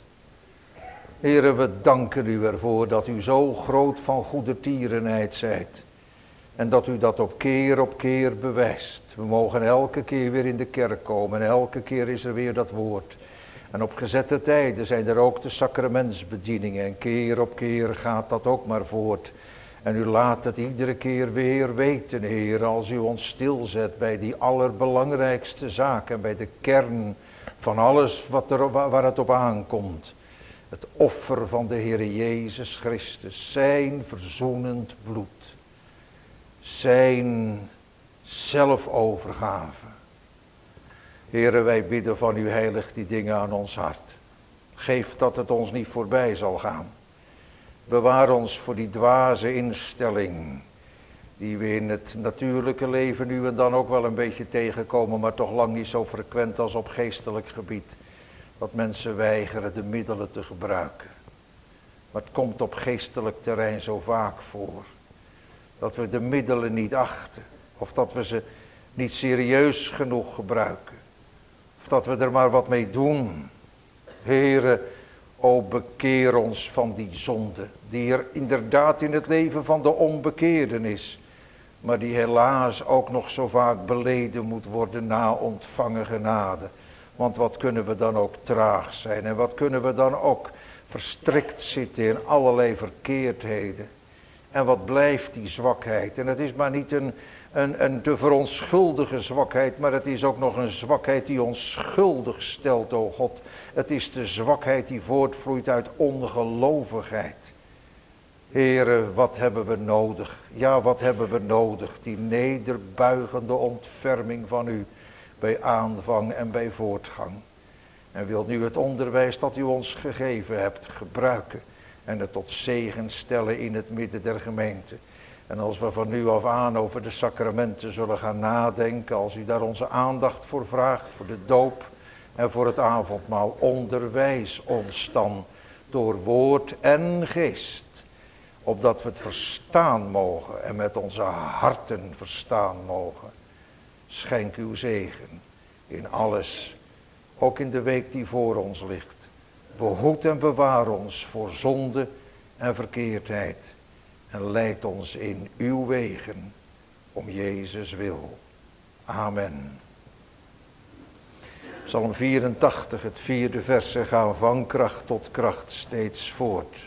Heere, we danken u ervoor dat u zo groot van goedertierenheid zijt. En dat u dat op keer bewijst. We mogen elke keer weer in de kerk komen. En elke keer is er weer dat woord. En op gezette tijden zijn er ook de sacramentsbedieningen. En keer op keer gaat dat ook maar voort. En u laat het iedere keer weer weten, Heer, als u ons stilzet bij die allerbelangrijkste zaak. En bij de kern van alles waar het op aankomt. Het offer van de Heer Jezus Christus. Zijn verzoenend bloed. Zijn zelfovergave. Heere, wij bidden van u, heilig die dingen aan ons hart. Geef dat het ons niet voorbij zal gaan. Bewaar ons voor die dwaze instelling, die we in het natuurlijke leven nu en dan ook wel een beetje tegenkomen, maar toch lang niet zo frequent als op geestelijk gebied. Dat mensen weigeren de middelen te gebruiken. Maar het komt op geestelijk terrein zo vaak voor. Dat we de middelen niet achten. Of dat we ze niet serieus genoeg gebruiken. Of dat we er maar wat mee doen. Heere, o bekeer ons van die zonde. Die er inderdaad in het leven van de onbekeerden is. Maar die helaas ook nog zo vaak beleden moet worden na ontvangen genade. Want wat kunnen we dan ook traag zijn. En wat kunnen we dan ook verstrikt zitten in allerlei verkeerdheden. En wat blijft die zwakheid? En het is maar niet een te verontschuldigen zwakheid, maar het is ook nog een zwakheid die ons schuldig stelt, o God. Het is de zwakheid die voortvloeit uit ongelovigheid. Heere, wat hebben we nodig? Ja, wat hebben we nodig? Die nederbuigende ontferming van u bij aanvang en bij voortgang. En wilt nu het onderwijs dat u ons gegeven hebt gebruiken. En het tot zegen stellen in het midden der gemeente. En als we van nu af aan over de sacramenten zullen gaan nadenken. Als u daar onze aandacht voor vraagt. Voor de doop en voor het avondmaal. Onderwijs ons dan door woord en geest. Opdat we het verstaan mogen. En met onze harten verstaan mogen. Schenk uw zegen in alles. Ook in de week die voor ons ligt. Behoed en bewaar ons voor zonde en verkeerdheid. En leid ons in uw wegen. Om Jezus wil. Amen. Psalm 84, het 4e vers. Ze gaan van kracht tot kracht steeds voort.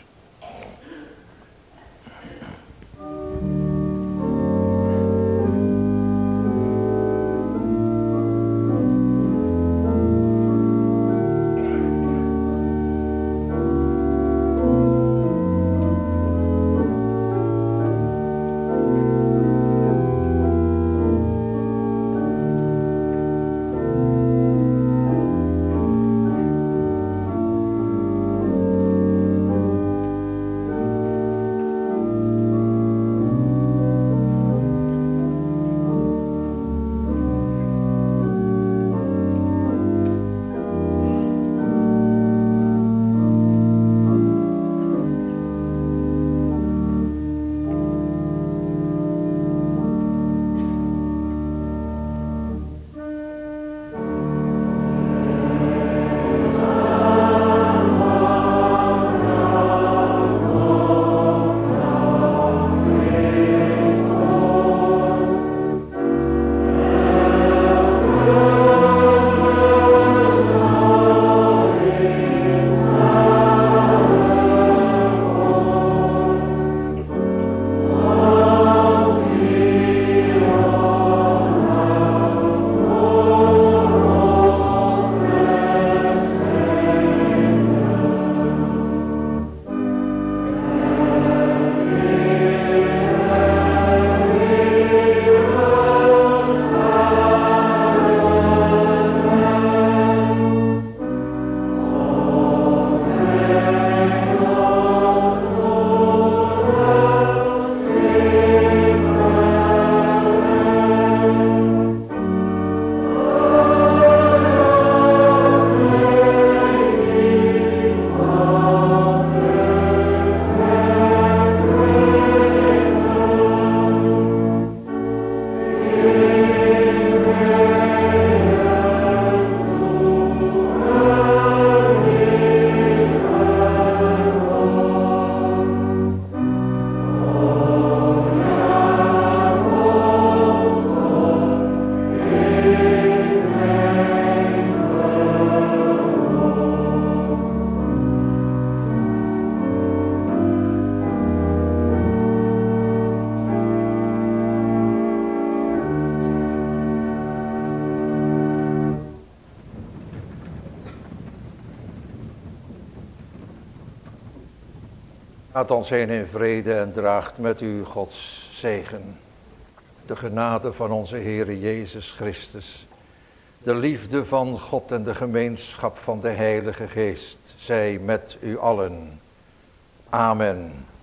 Gaat ons heen in vrede en draagt met u Gods zegen. De genade van onze Heere Jezus Christus, de liefde van God en de gemeenschap van de Heilige Geest, zij met u allen. Amen.